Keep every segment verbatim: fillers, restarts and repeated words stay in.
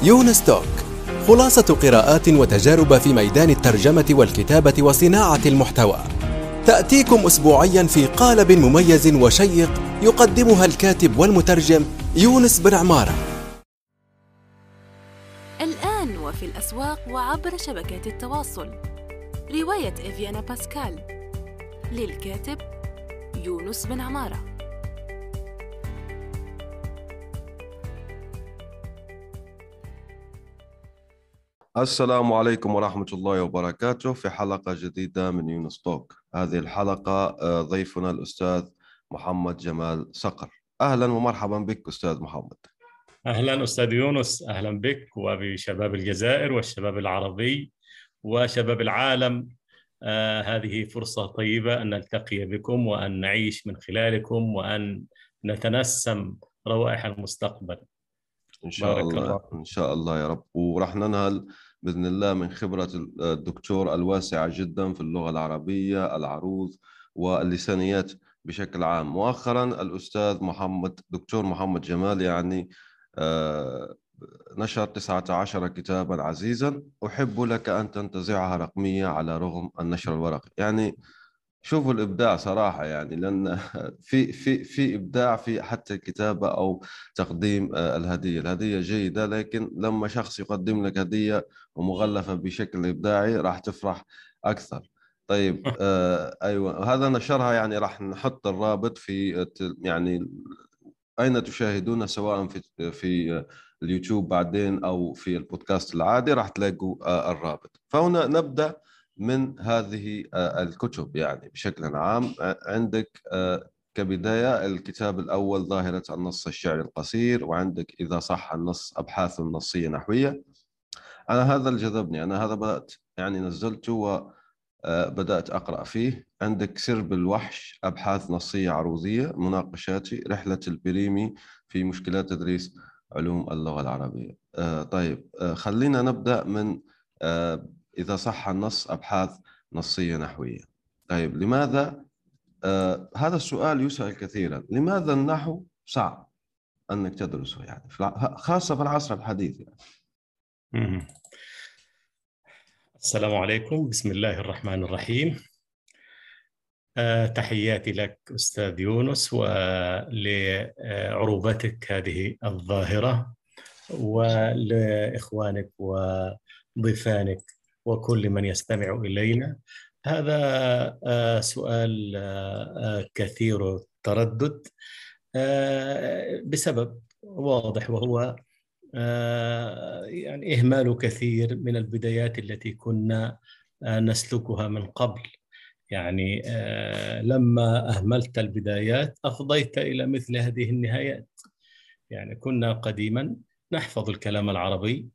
يونس توك، خلاصة قراءات وتجارب في ميدان الترجمة والكتابة وصناعة المحتوى، تأتيكم أسبوعيا في قالب مميز وشيق يقدمها الكاتب والمترجم يونس بن عمارة. الآن وفي الأسواق وعبر شبكات التواصل، رواية إفيانا باسكال للكاتب يونس بن عمارة. السلام عليكم ورحمة الله وبركاته. في حلقة جديدة من يونس توك. هذه الحلقة ضيفنا الأستاذ محمد جمال صقر. أهلا ومرحبا بك أستاذ محمد. أهلا أستاذ يونس، أهلا بك وبشباب الجزائر والشباب العربي وشباب العالم. آه هذه فرصة طيبة أن نلتقي بكم وأن نعيش من خلالكم وأن نتنسم روائح المستقبل إن شاء بارك الله. الله. إن شاء الله يا رب. ورح ننهل بإذن الله من خبرة الدكتور الواسعة جدا في اللغة العربية، العروض واللسانيات بشكل عام. مؤخرا الأستاذ محمد دكتور محمد جمال يعني آه نشر تسعة عشر كتابا عزيزا أحب لك أن تنتزعها رقمية على رغم النشر الورقي. يعني شوفوا الإبداع صراحة، يعني لأن في في في إبداع في حتى الكتابة أو تقديم الهدية. الهدية جيدة، لكن لما شخص يقدم لك هدية ومغلفة بشكل إبداعي راح تفرح أكثر. طيب آه أيوة، هذا نشرها، يعني راح نحط الرابط في يعني أين تشاهدون، سواء في في اليوتيوب بعدين أو في البودكاست العادي راح تلاقوا آه الرابط. فهنا نبدأ من هذه الكتب يعني بشكل عام. عندك كبداية الكتاب الأول ظاهرة النص الشعري القصير، وعندك إذا صح النص أبحاث نصية نحوية. أنا هذا اللي جذبني، أنا هذا بدأت يعني نزلته وبدأت أقرأ فيه. عندك سرب الوحش أبحاث نصية عروضية مناقشاتي، رحلة البريمي في مشكلات تدريس علوم اللغة العربية. طيب خلينا نبدأ من إذا صح النص أبحاث نصية نحوية. طيب لماذا آه هذا السؤال يسأل كثيرا، لماذا النحو صعب أنك تدرسه يعني خاصة في العصر الحديث يعني؟ مم. السلام عليكم، بسم الله الرحمن الرحيم. آه تحياتي لك أستاذ يونس ولعروبتك هذه الظاهرة، ولإخوانك وضيفانك وكل من يستمع إلينا. هذا سؤال كثير التردد بسبب واضح، وهو يعني إهمال كثير من البدايات التي كنا نسلكها من قبل. يعني لما أهملت البدايات أفضيت إلى مثل هذه النهايات. يعني كنا قديما نحفظ الكلام العربي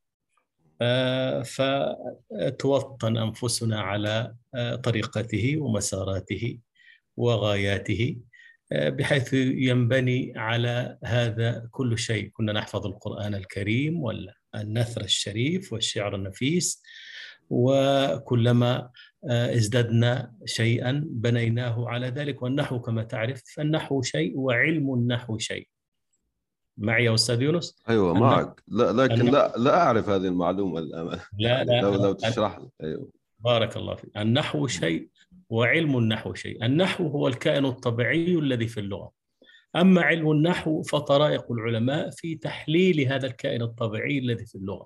فتوطن أنفسنا على طريقته ومساراته وغاياته، بحيث ينبني على هذا كل شيء. كنا نحفظ القرآن الكريم والنثر الشريف والشعر النفيس، وكلما ازددنا شيئا بنيناه على ذلك. والنحو كما تعرف، النحو شيء وعلم النحو شيء. معي يا أستاذ يونس؟ أيوة معك. لا لكن لا لا أعرف هذه المعلومة الأمانة. لا يعني لا لو لو تشرح لي. أيوة. بارك الله فيك. النحو شيء وعلم النحو شيء. النحو هو الكائن الطبيعي الذي في اللغة، أما علم النحو فطرائق العلماء في تحليل هذا الكائن الطبيعي الذي في اللغة.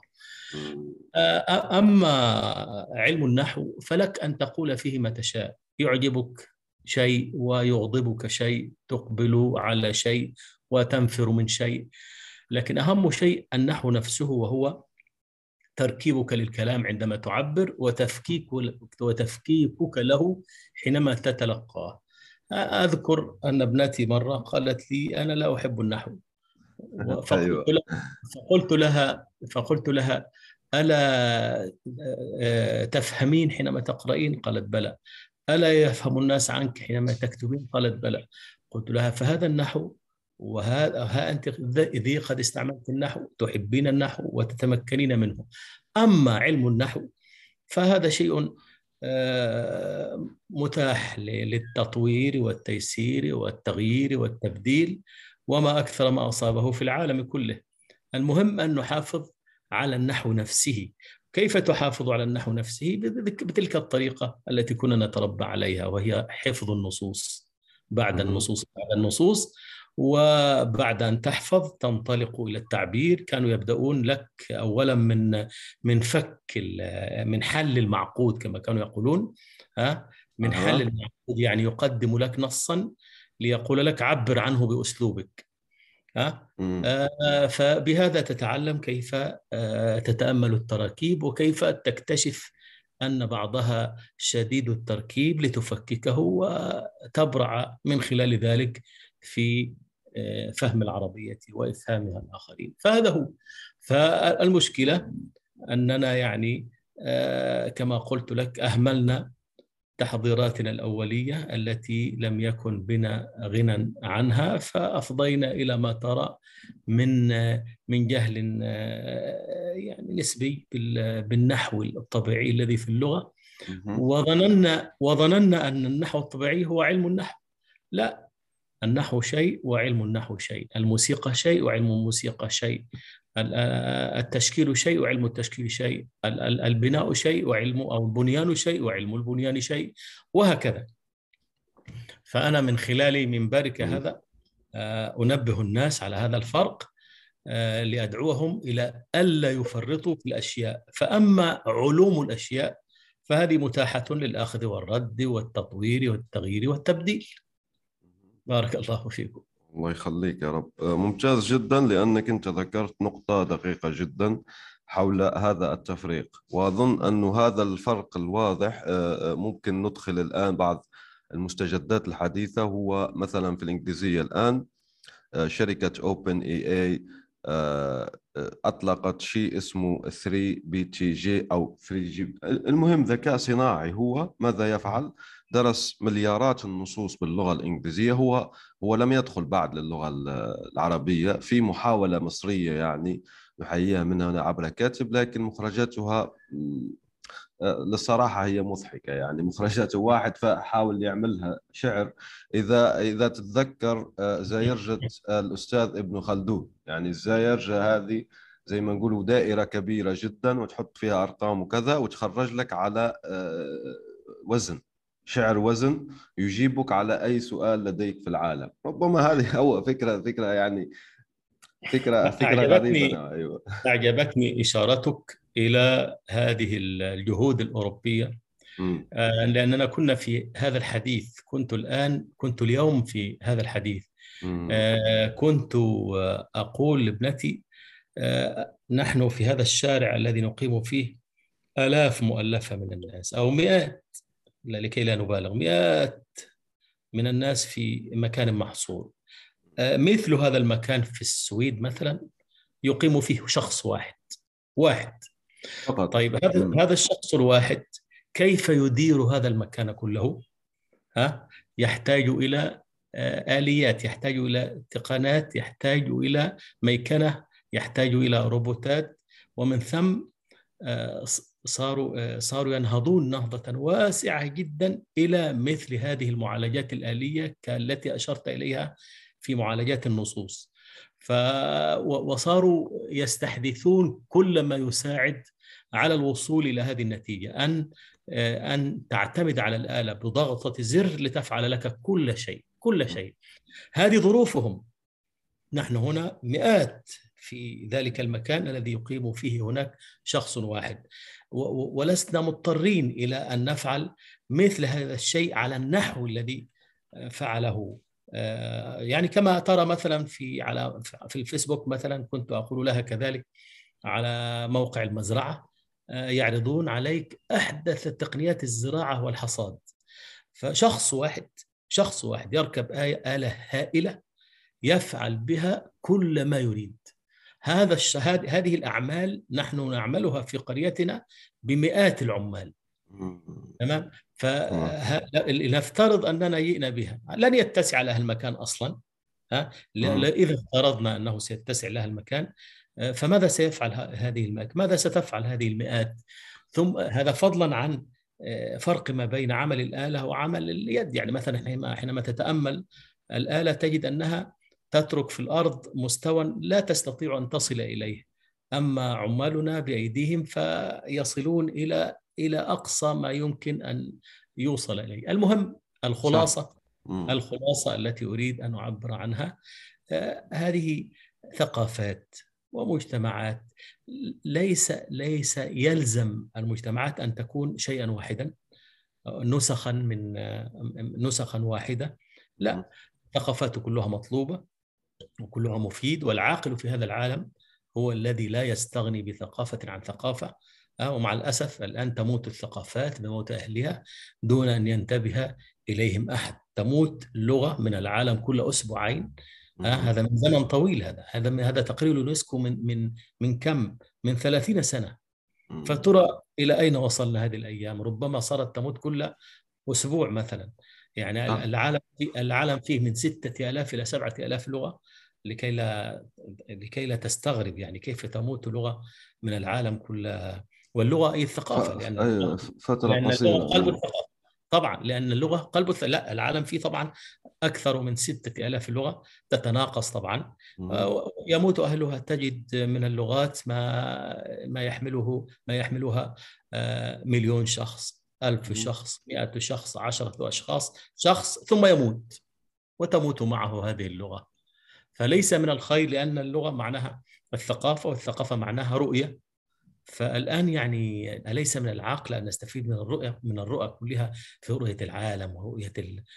أما علم النحو فلك أن تقول فيه ما تشاء، يعجبك شيء ويغضبك شيء، تقبل على شيء وتنفر من شيء، لكن أهم شيء النحو نفسه، وهو تركيبك للكلام عندما تعبر، وتفكيك وتفكيكك له حينما تتلقاه. أذكر أن ابنتي مرة قالت لي أنا لا أحب النحو، فقلت لها فقلت لها فقلت لها ألا تفهمين حينما تقرأين؟ قالت بلى. ألا يفهم الناس عنك حينما تكتبين؟ قالت بلى. قلت لها فهذا النحو، وها ها أنت ذي قد استعملت النحو، تحبين النحو وتتمكنين منه. أما علم النحو فهذا شيء متاح للتطوير والتيسير والتغيير والتبديل، وما أكثر ما أصابه في العالم كله. المهم أن نحافظ على النحو نفسه. كيف تحافظ على النحو نفسه؟ بتلك الطريقة التي كنا نتربى عليها، وهي حفظ النصوص بعد النصوص بعد النصوص وبعد أن تحفظ تنطلق إلى التعبير. كانوا يبدأون لك أولا من من فك من حل المعقود كما كانوا يقولون، ها من حل المعقود، يعني يقدم لك نصا ليقول لك عبر عنه بأسلوبك. ها آه فبهذا تتعلم كيف آه تتأمل التراكيب، وكيف تكتشف أن بعضها شديد التركيب لتفككه وتبرع من خلال ذلك في آه فهم العربية وإفهامها الآخرين. فهذا هو. فالمشكلة أننا يعني آه كما قلت لك أهملنا تحضيراتنا الأولية التي لم يكن بنا غنى عنها، فأفضينا إلى ما ترى من من جهل يعني نسبي بالنحو الطبيعي الذي في اللغة، وظننا وظننا أن النحو الطبيعي هو علم النحو. لا، النحو شيء وعلم النحو شيء، الموسيقى شيء وعلم الموسيقى شيء، التشكيل شيء وعلم التشكيل شيء، البناء شيء وعلم أو البنيان شيء وعلم البنيان شيء، وهكذا. فأنا من خلال منبرك هذا أنبه الناس على هذا الفرق لأدعوهم إلى ألا يفرطوا في الأشياء. فأما علوم الأشياء فهذه متاحة للأخذ والرد والتطوير والتغيير والتبديل. بارك الله فيكم. الله يخليك يا رب. ممتاز جدا، لأنك أنت ذكرت نقطة دقيقة جدا حول هذا التفريق، وأظن أن هذا الفرق الواضح ممكن ندخل الآن بعض المستجدات الحديثة. هو مثلا في الإنجليزية الآن شركة أوبن إي إي أطلقت شيء اسمه ثري بي تي جي أو ثري جي. المهم ذكاء صناعي هو ماذا يفعل؟ درس مليارات النصوص باللغة الإنجليزية. هو هو لم يدخل بعد للغة العربية، في محاولة مصرية يعني نحييها منها عبر كاتب، لكن مخرجاتها للصراحة هي مضحكة. يعني مخرجاته واحد فحاول يعملها شعر. إذا إذا تتذكر زايرجة الأستاذ ابن خلدون، يعني الزايرجة هذه زي ما نقولوا دائرة كبيرة جدا وتحط فيها أرقام وكذا وتخرج لك على وزن، شعر وزن يجيبك على أي سؤال لديك في العالم. ربما هذه هو فكرة فكرة يعني فكرة فكرة غريبة. أيوة. أعجبتني إشارتك إلى هذه الجهود الأوروبية، م. لأننا كنا في هذا الحديث، كنت الآن كنت اليوم في هذا الحديث. م. كنت أقول لابنتي نحن في هذا الشارع الذي نقيم فيه آلاف مؤلفة من الناس أو مئات، لكي لا نبالغ، مئات من الناس في مكان محصور. مثل هذا المكان في السويد مثلا يقيم فيه شخص واحد واحد فقط. طيب هذا هذا الشخص الواحد كيف يدير هذا المكان كله؟ ها يحتاج إلى آليات، يحتاج إلى تقنيات، يحتاج إلى ميكنة، يحتاج إلى روبوتات، ومن ثم صاروا صاروا ينهضون نهضة واسعة جدا إلى مثل هذه المعالجات الآلية كالتي أشرت إليها في معالجات النصوص. ف وصاروا يستحدثون كل ما يساعد على الوصول إلى هذه النتيجة، أن أن تعتمد على الآلة بضغطة زر لتفعل لك كل شيء كل شيء. هذه ظروفهم. نحن هنا مئات في ذلك المكان الذي يقيم فيه هناك شخص واحد، ولسنا مضطرين إلى أن نفعل مثل هذا الشيء على النحو الذي فعله. يعني كما ترى مثلا في على في الفيسبوك مثلا، كنت أقول لها كذلك على موقع المزرعة يعرضون عليك أحدث تقنيات الزراعة والحصاد، فشخص واحد شخص واحد يركب آلة هائلة يفعل بها كل ما يريد. هذا الشهاد هذه الأعمال نحن نعملها في قريتنا بمئات العمال. تمام. فنفترض أننا جئنا بها، لن يتسع لها المكان أصلا. ها إذا افترضنا أنه سيتسع لها المكان، فماذا سيفعل هذه المئات؟ ماذا ستفعل هذه المئات؟ ثم هذا فضلا عن فرق ما بين عمل الآلة وعمل اليد. يعني مثلا حينما تتأمل الآلة تجد أنها تترك في الأرض مستوى لا تستطيع أن تصل إليه، أما عمالنا بأيديهم فيصلون إلى إلى أقصى ما يمكن أن يوصل إليه. المهم الخلاصة الخلاصة التي أريد أن أعبر عنها، آه هذه ثقافات ومجتمعات. ليس ليس يلزم المجتمعات أن تكون شيئا واحدا، نسخا من نسخا واحدة. لا، ثقافات كلها مطلوبة وكلها مفيد، والعاقل في هذا العالم هو الذي لا يستغني بثقافة عن ثقافة. ومع الأسف الآن تموت الثقافات بموت أهلها دون أن ينتبه إليهم أحد. تموت اللغة من العالم كل أسبوعين. هذا من زمن طويل. هذا هذا هذا تقرير اليونسكو من من من كم من ثلاثين سنة. فترى إلى أين وصلنا هذه الأيام؟ ربما صارت تموت كل أسبوع مثلا. يعني آه. العالم العالم فيه من ستة آلاف إلى سبعة آلاف لغة، لكي لا لكي لا تستغرب يعني كيف تموت لغة من العالم كلها. واللغة أي الثقافة، لأن أيوة فترة لأن قصيرة اللغة قلب الثقافة طبعا، لأن اللغة قلب الث... لا، العالم فيه طبعا أكثر من ستة آلاف لغة تتناقص طبعا. يموت أهلها. تجد من اللغات ما ما يحمله ما يحملها مليون شخص، ألف شخص، مئة شخص، عشرة أشخاص شخص، ثم يموت وتموت معه هذه اللغة. فليس من الخير، لأن اللغة معناها الثقافة، والثقافة معناها رؤية. فالآن يعني أليس من العقل أن نستفيد من الرؤية من الرؤى كلها في رؤية العالم ورؤية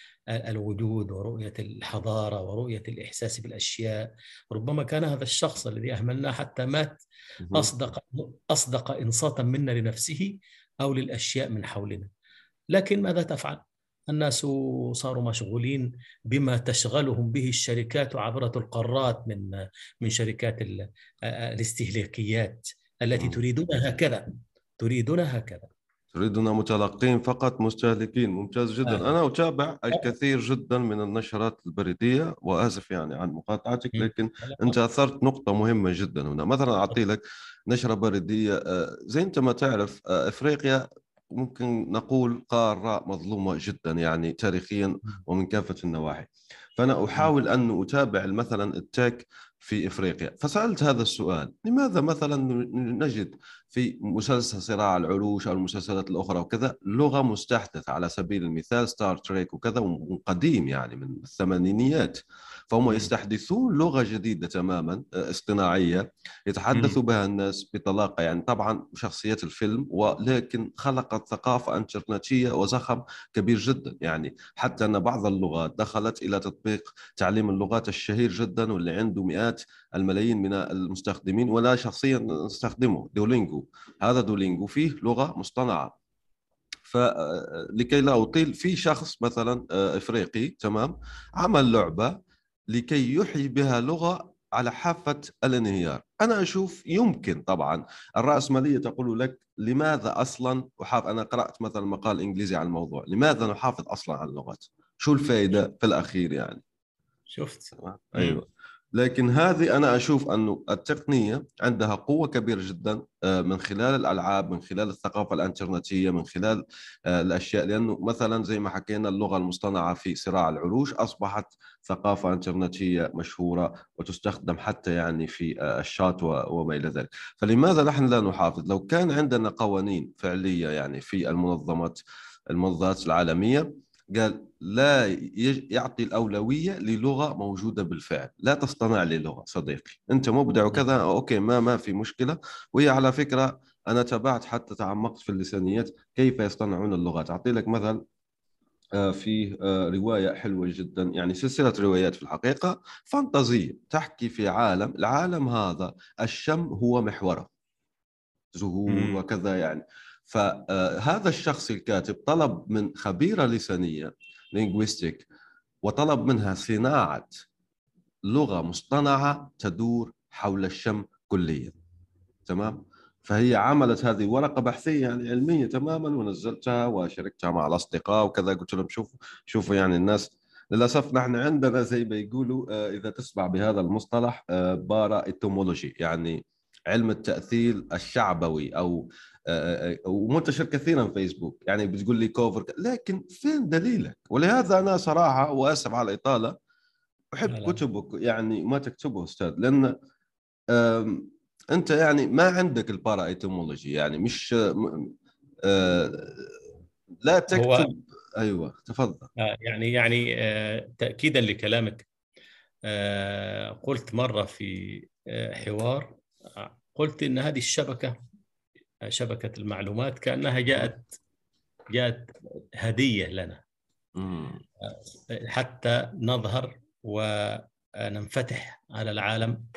الوجود ورؤية الحضارة ورؤية الإحساس بالأشياء؟ ربما كان هذا الشخص الذي أهملناه حتى مات أصدق أصدق إنصاتا منا لنفسه أو للأشياء من حولنا. لكن ماذا تفعل؟ الناس صاروا مشغولين بما تشغلهم به الشركات عبر القارات من من شركات الاستهلاكيات التي تريدون هكذا تريدون هكذا تريدنا متلقين فقط، مستهلكين. ممتاز جدا. آه. أنا أتابع الكثير جدا من النشرات البريدية، وآسف يعني عن مقاطعتك، لكن أنت أثرت نقطة مهمة جدا هنا. مثلا أعطي لك نشرة بريدية. زي أنت ما تعرف، أفريقيا ممكن نقول قارة مظلومة جدا يعني تاريخيا ومن كافة النواحي. فأنا أحاول أن أتابع مثلا التك في إفريقيا، فسألت هذا السؤال: لماذا مثلا نجد في مسلسل صراع العروش أو المسلسلات الأخرى وكذا لغة مستحدثة؟ على سبيل المثال ستار تريك وكذا، وقديم يعني من الثمانينيات، فهم يستحدثون لغة جديدة تماما اصطناعية يتحدث بها الناس بطلاقة. يعني طبعا شخصيات الفيلم، ولكن خلقت ثقافة انترنتية وزخم كبير جدا. يعني حتى أن بعض اللغات دخلت إلى تطبيق تعليم اللغات الشهير جدا، واللي عنده مئات الملايين من المستخدمين، ولا شخصيا نستخدمه، دولينجو. هذا دولينجو فيه لغة مصطنعة. فلكي لا أطيل، في شخص مثلا إفريقي تمام عمل لعبة لكي يحيي بها لغة على حافة الانهيار. أنا أشوف يمكن، طبعا الرأسمالية تقول لك لماذا أصلا أحافظ. أنا قرأت مثلا مقال إنجليزي عن الموضوع، لماذا نحافظ أصلا على اللغات؟ شو الفائدة في الأخير يعني؟ شفت؟ أيوة. لكن هذه أنا أشوف أنه التقنية عندها قوة كبيرة جدا من خلال الألعاب، من خلال الثقافة الانترنتية، من خلال الأشياء. لأنه مثلا زي ما حكينا اللغة المصطنعة في صراع العروش أصبحت ثقافة انترنتية مشهورة وتستخدم حتى يعني في الشات وما إلى ذلك. فلماذا نحن لا نحافظ؟ لو كان عندنا قوانين فعلية يعني في المنظمات المنظمات العالمية، قال لا يعطي الأولوية للغة موجودة بالفعل، لا تصطنع لي لغة صديقي، أنت مبدع وكذا، أوكي، ما ما في مشكلة. وهي على فكرة أنا تابعت حتى تعمقت في اللسانيات كيف يصطنعون اللغات. أعطي لك مثل، في رواية حلوة جدا، يعني سلسلة روايات في الحقيقة فانتازية تحكي في عالم، العالم هذا الشم هو محوره، زهور وكذا يعني. فهذا الشخص الكاتب طلب من خبيرة لسانية لينغويستيك، وطلب منها صناعة لغة مصطنعة تدور حول الشم كليا. تمام. فهي عملت هذه ورقة بحثية يعني علمية تماما، ونزلتها وشاركتها مع الأصدقاء وكذا. قلت لهم شوفوا شوفوا يعني الناس، للأسف نحن عندنا زي ما يقولوا إذا تسمع بهذا المصطلح بارا إتومولوجي، يعني علم التأثير الشعبوي، أو ومنتشر كثيرا في فيسبوك. يعني بتقول لي كوفر، لكن فين دليلك؟ ولهذا أنا صراحة وأسف على الإطالة أحب كتبك، يعني ما تكتبه أستاذ، لأن انت يعني ما عندك البارا ايتيمولوجي، يعني مش آه لا هو تكتب. ايوه تفضل. آه، يعني يعني آه، تأكيدا لكلامك، آه، قلت مرة في آه، حوار، آه، قلت إن هذه الشبكة، آه، شبكة المعلومات، كأنها جاءت جاءت هدية لنا، مم. آه، حتى نظهر وننفتح على العالم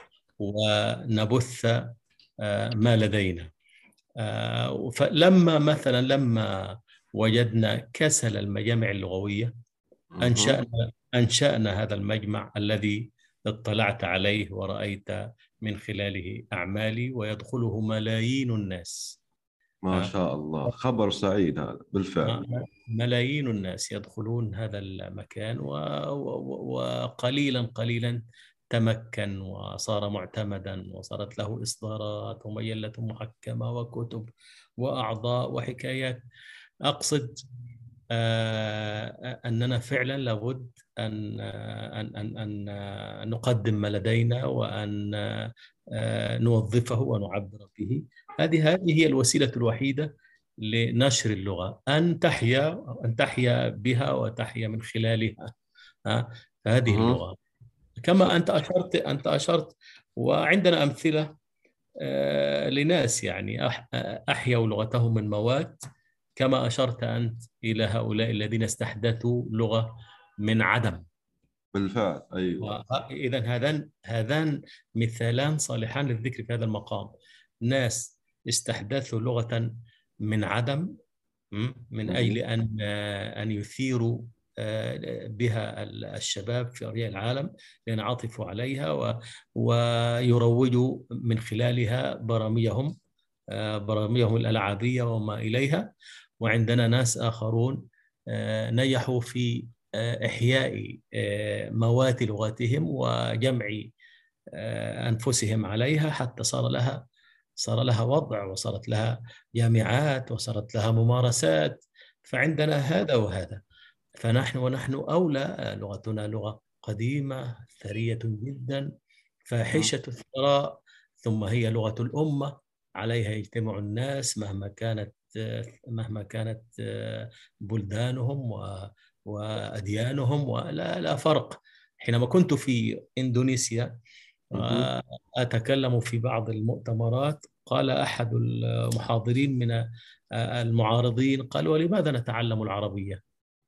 ونبث آه، ما لدينا. آه، فلما مثلا لما وجدنا كسل المجامع اللغوية، مم. أنشأنا أنشأنا هذا المجمع الذي اطلعت عليه ورأيت من خلاله أعمالي، ويدخله ملايين الناس. ما ها؟ شاء الله، خبر سعيد هذا بالفعل. ملايين الناس يدخلون هذا المكان، و- و- وقليلا قليلا تمكن وصار معتمدا، وصارت له إصدارات ومجلة محكمة وكتب وأعضاء وحكايات. أقصد آه، أننا فعلا لابد أن أن أن أن أن نقدم ما لدينا، وأن آه، نوظفه ونعبر به. هذه هذه هي الوسيلة الوحيدة لنشر اللغة، أن تحيا أن تحيا بها وتحيا من خلالها. ها؟ هذه مم. اللغة، كما أنت أشرت أنت أشرت وعندنا أمثلة آه، لناس يعني أح- أحيوا لغتهم من موات، كما أشرت أنت إلى هؤلاء الذين استحدثوا لغة من عدم. بالفعل ايوه. إذا هذان هذان مثالان صالحان للذكر في هذا المقام. ناس استحدثوا لغة من عدم، م، من أجل مم. أن أن يثيروا آه، بها الشباب في أرجاء العالم، لينعطفوا عليها و- ويروجوا من خلالها برامجهم، آه، برامجهم الألعابية وما إليها. وعندنا ناس آخرون آه، نجحوا في آه، إحياء آه، موات لغتهم وجمع آه، أنفسهم عليها، حتى صار لها صار لها وضع، وصارت لها جامعات، وصارت لها ممارسات. فعندنا هذا وهذا. فنحن ونحن أولى، آه، لغتنا لغة قديمة ثرية جدا، مم. فاحشة الثراء، ثم هي لغة الأمة، عليها يجتمع الناس مهما كانت آه، مهما كانت آه، بلدانهم و- وأديانهم، ولا لا فرق. حينما كنت في إندونيسيا مم. وأتكلم في بعض المؤتمرات، قال أحد المحاضرين من المعارضين، قال: ولماذا نتعلم العربية؟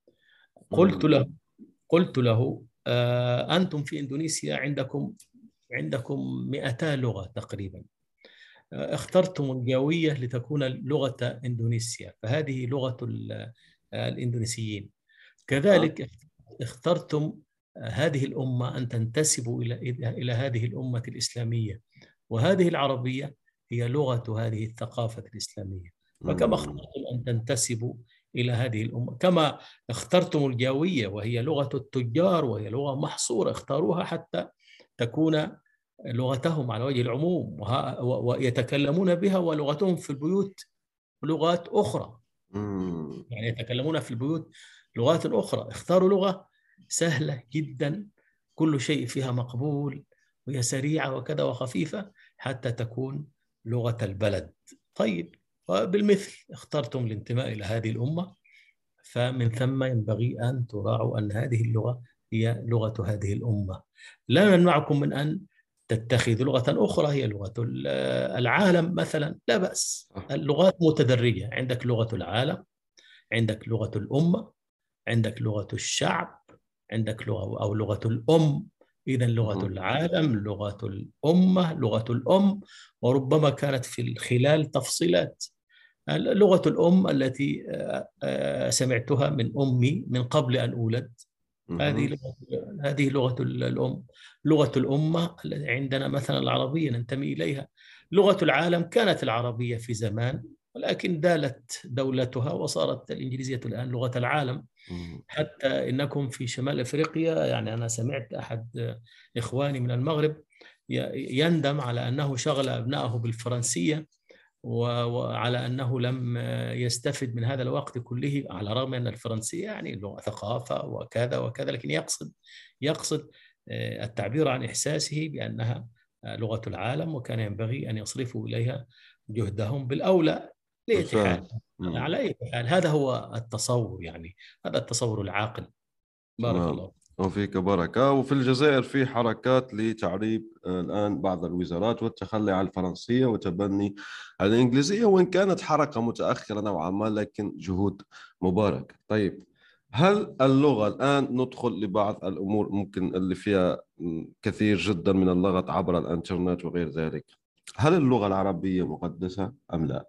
قلت مم. له قلت له آه، أنتم في إندونيسيا عندكم عندكم مئتا لغة تقريبا، آه، اخترتم الجاوية لتكون لغة إندونيسيا، فهذه لغة ال- آه، الإندونيسيين. آه. كذلك اخترتم هذه الأمة أن تنتسبوا إلى إلى هذه الأمة الإسلامية، وهذه العربية هي لغة هذه الثقافة الإسلامية. فكما مم. اخترتم أن تنتسبوا إلى هذه الأمة، كما اخترتم الجاوية وهي لغة التجار وهي لغة محصورة، اختاروها حتى تكون لغتهم على وجه العموم، وها- و- ويتكلمون بها، ولغتهم في البيوت لغات أخرى، مم. يعني يتكلمون في البيوت لغات أخرى. اختاروا لغة سهلة جدا، كل شيء فيها مقبول، وهي سريعة وكذا وخفيفة، حتى تكون لغة البلد. طيب، وبالمثل اخترتم الانتماء إلى هذه الأمة، فمن ثم ينبغي أن تراعوا أن هذه اللغة هي لغة هذه الأمة. لا نمنعكم من أن تتخذوا لغة أخرى هي لغة العالم مثلا، لا بأس. صح. اللغات متدرجة، عندك لغة العالم، عندك لغة الأمة، عندك لغة الشعب، عندك لغة أو لغة الأم. إذا لغة مم. العالم، لغة الأمة، لغة الأم، وربما كانت في الخلال تفصيلات. لغة الأم التي آه، آه، سمعتها من أمي من قبل أن أولد، هذه مم. لغة هذه لغة الأم. لغة الأمة التي عندنا مثلا العربية ننتمي إليها. لغة العالم كانت العربية في زمان، ولكن دالت دولتها وصارت الإنجليزية الآن لغة العالم. مم. حتى إنكم في شمال أفريقيا، يعني أنا سمعت أحد إخواني من المغرب يندم على أنه شغل أبنائه بالفرنسية، وعلى أنه لم يستفد من هذا الوقت كله، على الرغم أن الفرنسية يعني لغة ثقافة وكذا وكذا، لكن يقصد يقصد التعبير عن إحساسه بأنها لغة العالم، وكان ينبغي أن يصرفوا إليها جهدهم بالأولى بالفعل. لإتحاد. على أي حال هذا هو التصور، يعني هذا التصور العاقل. بارك تمام. الله. وفيك بركة. وفي الجزائر في حركات لتعريب آه، الآن بعض الوزارات والتخلي عن الفرنسية وتبني الإنجليزية، وإن كانت حركة متأخرة نوعا ما لكن جهود مباركة. طيب، هل اللغة الآن ندخل لبعض الأمور ممكن اللي فيها م، كثير جدا من اللغط عبر الإنترنت وغير ذلك، هل اللغة العربية مقدسة أم لا؟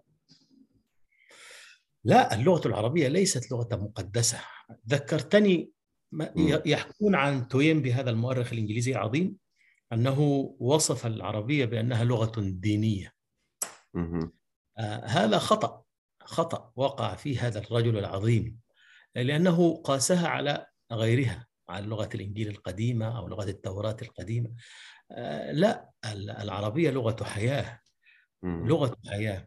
لا، اللغة العربية ليست لغة مقدسة. ذكرتني ما- مم. يحكون عن توينبي هذا المؤرخ الإنجليزي العظيم أنه وصف العربية بأنها لغة دينية. مهم. آه، هذا خطأ، خطأ وقع فيه هذا الرجل العظيم، لأنه قاسها على غيرها، على لغة الإنجيل القديمة أو لغة التوراة القديمة. آه، لا، العربية لغة حياة، مهم. لغة حياة.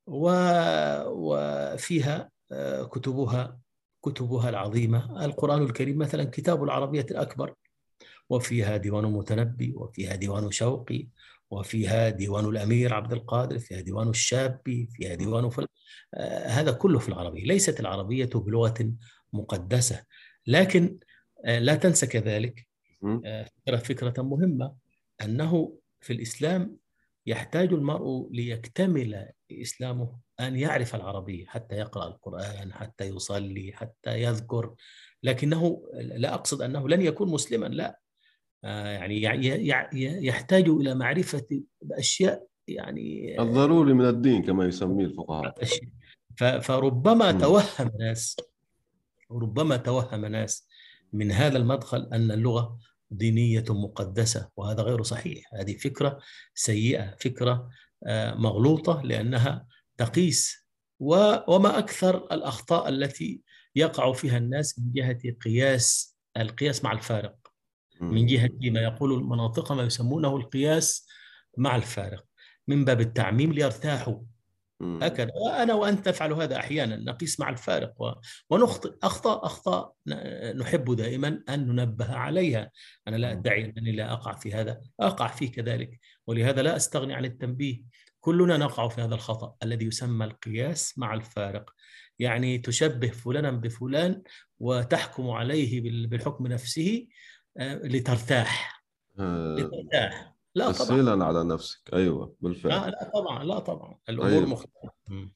وفيها آه، كتبها كتبها العظيمة. القرآن الكريم مثلا كتاب العربية الأكبر، وفيها ديوان متنبي، وفيها ديوان شوقي، وفيها ديوان الأمير عبد القادر، فيها ديوان الشابي، فيها ديوان فل... آه هذا كله في العربية. ليست العربية بلغة مقدسة، لكن آه لا تنسى كذلك مهم. آه فكرة, فكرة مهمة، أنه في الإسلام يحتاج المرء ليكتمل إسلامه أن يعرف العربية، حتى يقرأ القرآن، حتى يصلي، حتى يذكر. لكنه لا أقصد أنه لن يكون مسلما، لا. يعني يحتاج إلى معرفة أشياء، يعني الضروري من الدين كما يسميه الفقهاء. فربما مم. توهم ناس ربما توهم ناس من هذا المدخل أن اللغة دينية مقدسة، وهذا غير صحيح. هذه فكرة سيئة، فكرة مغلوطة، لأنها تقيس وما أكثر الأخطاء التي يقع فيها الناس من جهة قياس القياس مع الفارق، من جهة ما يقول المناطق ما يسمونه القياس مع الفارق، من باب التعميم ليرتاحوا. هكذا أنا وأنت نفعل هذا أحيانا، نقيس مع الفارق ونخطئ أخطاء أخطاء نحب دائما أن ننبه عليها. أنا لا أدعي أنني لا أقع في هذا، أقع فيه كذلك، ولهذا لا أستغني عن التنبيه. كلنا نقع في هذا الخطأ الذي يسمى القياس مع الفارق، يعني تشبه فلانا بفلان وتحكم عليه بالحكم نفسه لترتاح. لترتاح لا طبعا. تسهيلا على نفسك. أيوة بالفعل. لا لا طبعا، لا طبعا، الأمور طيب. مختلفة.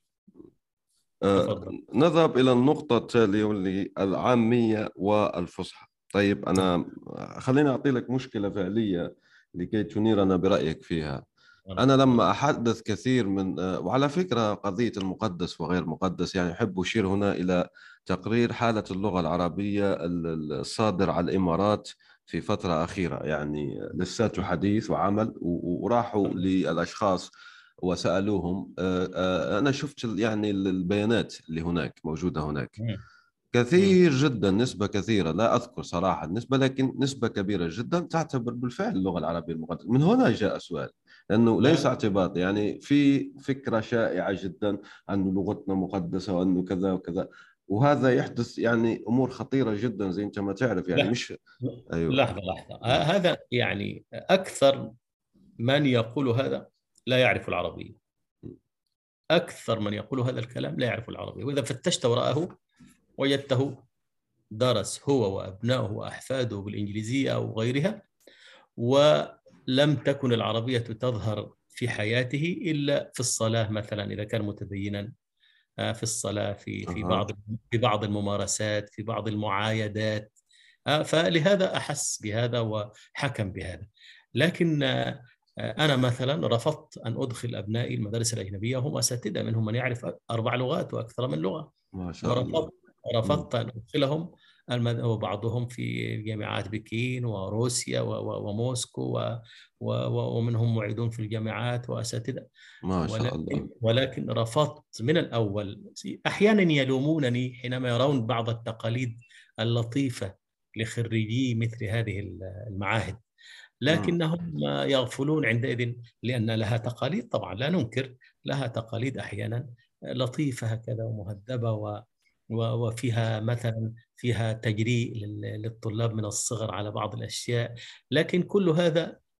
آه نذهب إلى النقطة التالية واللي العامية والفصحى. طيب، أنا خليني أعطي لك مشكلة فعلية لكي تنيرنا برأيك فيها. أنا لما أحدث كثير من آه وعلى فكرة قضية المقدس وغير مقدس، يعني أحب أشير هنا إلى تقرير حالة اللغة العربية الصادر على الإمارات في فترة أخيرة، يعني لساته حديث وعمل، وراحوا للأشخاص وسألوهم. أنا شفت يعني البيانات اللي هناك موجودة هناك كثير جدا، نسبة كثيرة، لا أذكر صراحة النسبة لكن نسبة كبيرة جدا تعتبر بالفعل اللغة العربية المقدسة. من هنا جاء سؤال، لأنه ليس اعتباط، يعني في فكرة شائعة جدا أن لغتنا مقدسة وأنه كذا وكذا، وهذا يحدث يعني أمور خطيرة جدا زي أنت ما تعرف، يعني مش. أيوة. لحظة لحظة، هذا يعني أكثر من يقول هذا لا يعرف العربية، أكثر من يقول هذا الكلام لا يعرف العربية. وإذا فتشت وراءه وجدته درس هو وأبنائه وأحفاده بالإنجليزية أو غيرها، ولم تكن العربية تظهر في حياته إلا في الصلاة مثلا، إذا كان متدينا، في الصلاة، في في بعض في بعض الممارسات، في بعض المعايدات. فلهذا أحس بهذا وحكم بهذا. لكن أنا مثلا رفضت أن أدخل أبنائي المدارس الأجنبية وهم أساتذة، منهم من يعرف أربع لغات وأكثر من لغة، ما شاء الله. ورفضت أن أدخلهم، وبعضهم في جامعات بكين وروسيا وموسكو، ومنهم معيدون في الجامعات وأساتذة، ما شاء ولكن الله. ولكن رفضت من الأول. أحيانا يلومونني حينما يرون بعض التقاليد اللطيفة لخريجي مثل هذه المعاهد، لكنهم يغفلون عندئذ، لأن لها تقاليد طبعا لا ننكر، لها تقاليد أحيانا لطيفة هكذا ومهذبة، و وفيها مثلا فيها تجريء للطلاب من الصغر على بعض الأشياء، لكن كل هذا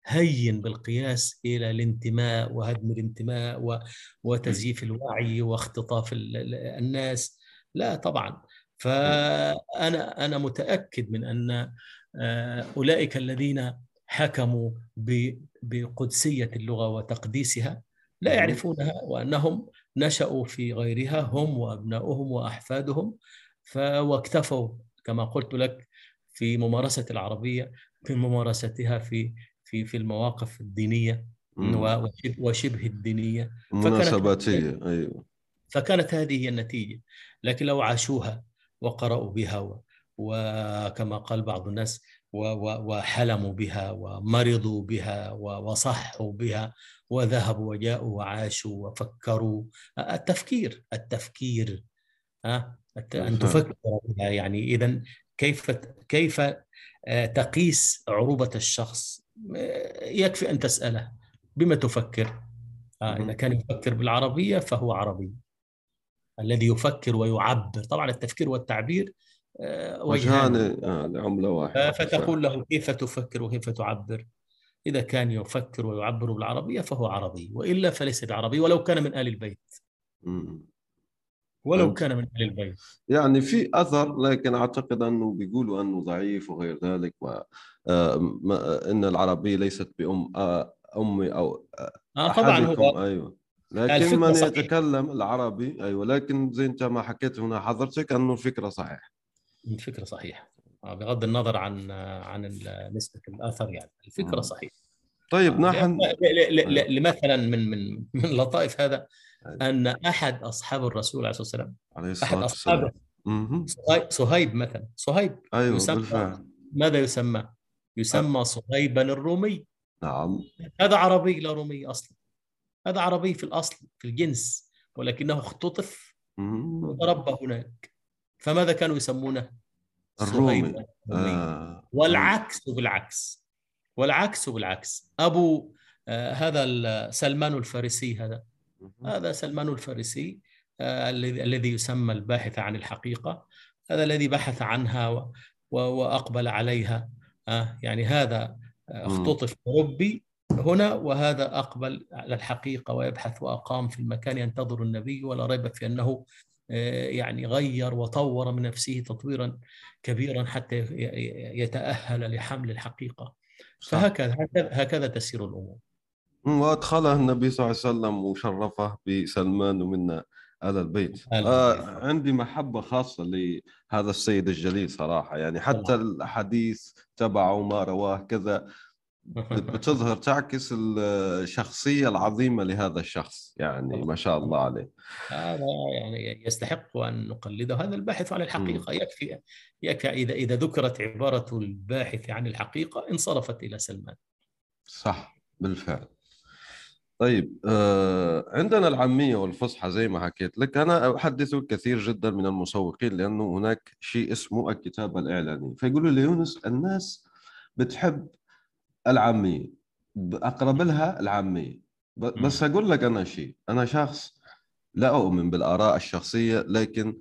هين بالقياس إلى الانتماء وهدم الانتماء وتزييف الوعي واختطاف الناس. لا طبعا. فأنا أنا متأكد من أن أولئك الذين حكموا بقدسية اللغة وتقديسها لا يعرفونها، وأنهم نشأوا في غيرها هم وأبناؤهم وأحفادهم، واكتفوا كما قلت لك في ممارسة العربية في ممارستها في في في المواقف الدينية وشبه الدينية، مناسباتية. أيوة. فكانت هذه هي النتيجة. لكن لو عاشوها وقرأوا بها وكما قال بعض الناس وحلموا بها ومرضوا بها وصحوا بها وذهبوا وجاءوا وعاشوا وفكروا، التفكير التفكير ها أن تفكر بها. يعني إذن كيف كيف تقيس عروبة الشخص؟ يكفي أن تسأله بما تفكر. إذا كان يفكر بالعربية فهو عربي. الذي يفكر ويعبر، طبعا التفكير والتعبير وجهان لعملة واحدة، فتقول له كيف تفكر وكيف تعبر. إذا كان يفكر ويعبر بالعربية فهو عربي، وإلا فليس بعربي ولو كان من آل البيت. ولو كان من آل البيت. يعني في أثر، لكن أعتقد أنه بيقولوا أنه ضعيف وغير ذلك، وأن العربية ليست بأم أمي أو آه طبعا هو أيوة. لكن من صحيح. يتكلم العربي أيوة، لكن زي أنت ما حكيت هنا حضرتك أنه الفكرة صحيح. الفكرة صحيح بغض النظر عن عن نسبة الأثر، يعني الفكرة صحيح. طيب نحن لمثلا من من من لطائف هذا أن أحد أصحاب الرسول عليه الصلاة والسلام، أحد أصحابه صهيب مثلا، صهيب أيوة يسمى بالفعل. ماذا يسمى؟ يسمى صهيبا الرومي. نعم. هذا عربي لا رومي أصلا، هذا عربي في الأصل في الجنس، ولكنه اختطف وتربى هناك. فماذا كانوا يسمونه؟ الرومي. الرومي. آه. والعكس بالعكس، والعكس بالعكس. أبو آه هذا سلمان الفارسي، هذا هذا سلمان الفارسي آه الذي الذي يسمى الباحث عن الحقيقة، هذا الذي بحث عنها و و وأقبل عليها. آه يعني هذا اختطف ربي هنا، وهذا أقبل على الحقيقة ويبحث وأقام في المكان ينتظر النبي، ولا ريب في أنه يعني غير وطور من نفسه تطويرا كبيرا حتى يتأهل لحمل الحقيقة. فهكذا هكذا تسير الأمور. وأدخلها النبي صلى الله عليه وسلم وشرفه بسلمان ومنا آل البيت. آه عندي محبة خاصة لهذا السيد الجليل صراحة، يعني حتى الحديث تبعه ما رواه كذا بتظهر تعكس الشخصية العظيمة لهذا الشخص، يعني ما شاء الله عليه. هذا يعني يستحق أن نقلده، هذا الباحث عن الحقيقة. يكفي يكفي إذا إذا ذكرت عبارة الباحث عن الحقيقة انصرفت إلى سلمان. صح بالفعل. طيب آه عندنا العامية والفصحى زي ما حكيت لك. أنا أحدث كثير جدا من المسوقين لأنه هناك شيء اسمه الكتابة الإعلانية، فيقولوا لي يونس الناس بتحب العامية، أقرب لها العامية. بس أقول لك أنا شيء، أنا شخص لا أؤمن بالآراء الشخصية، لكن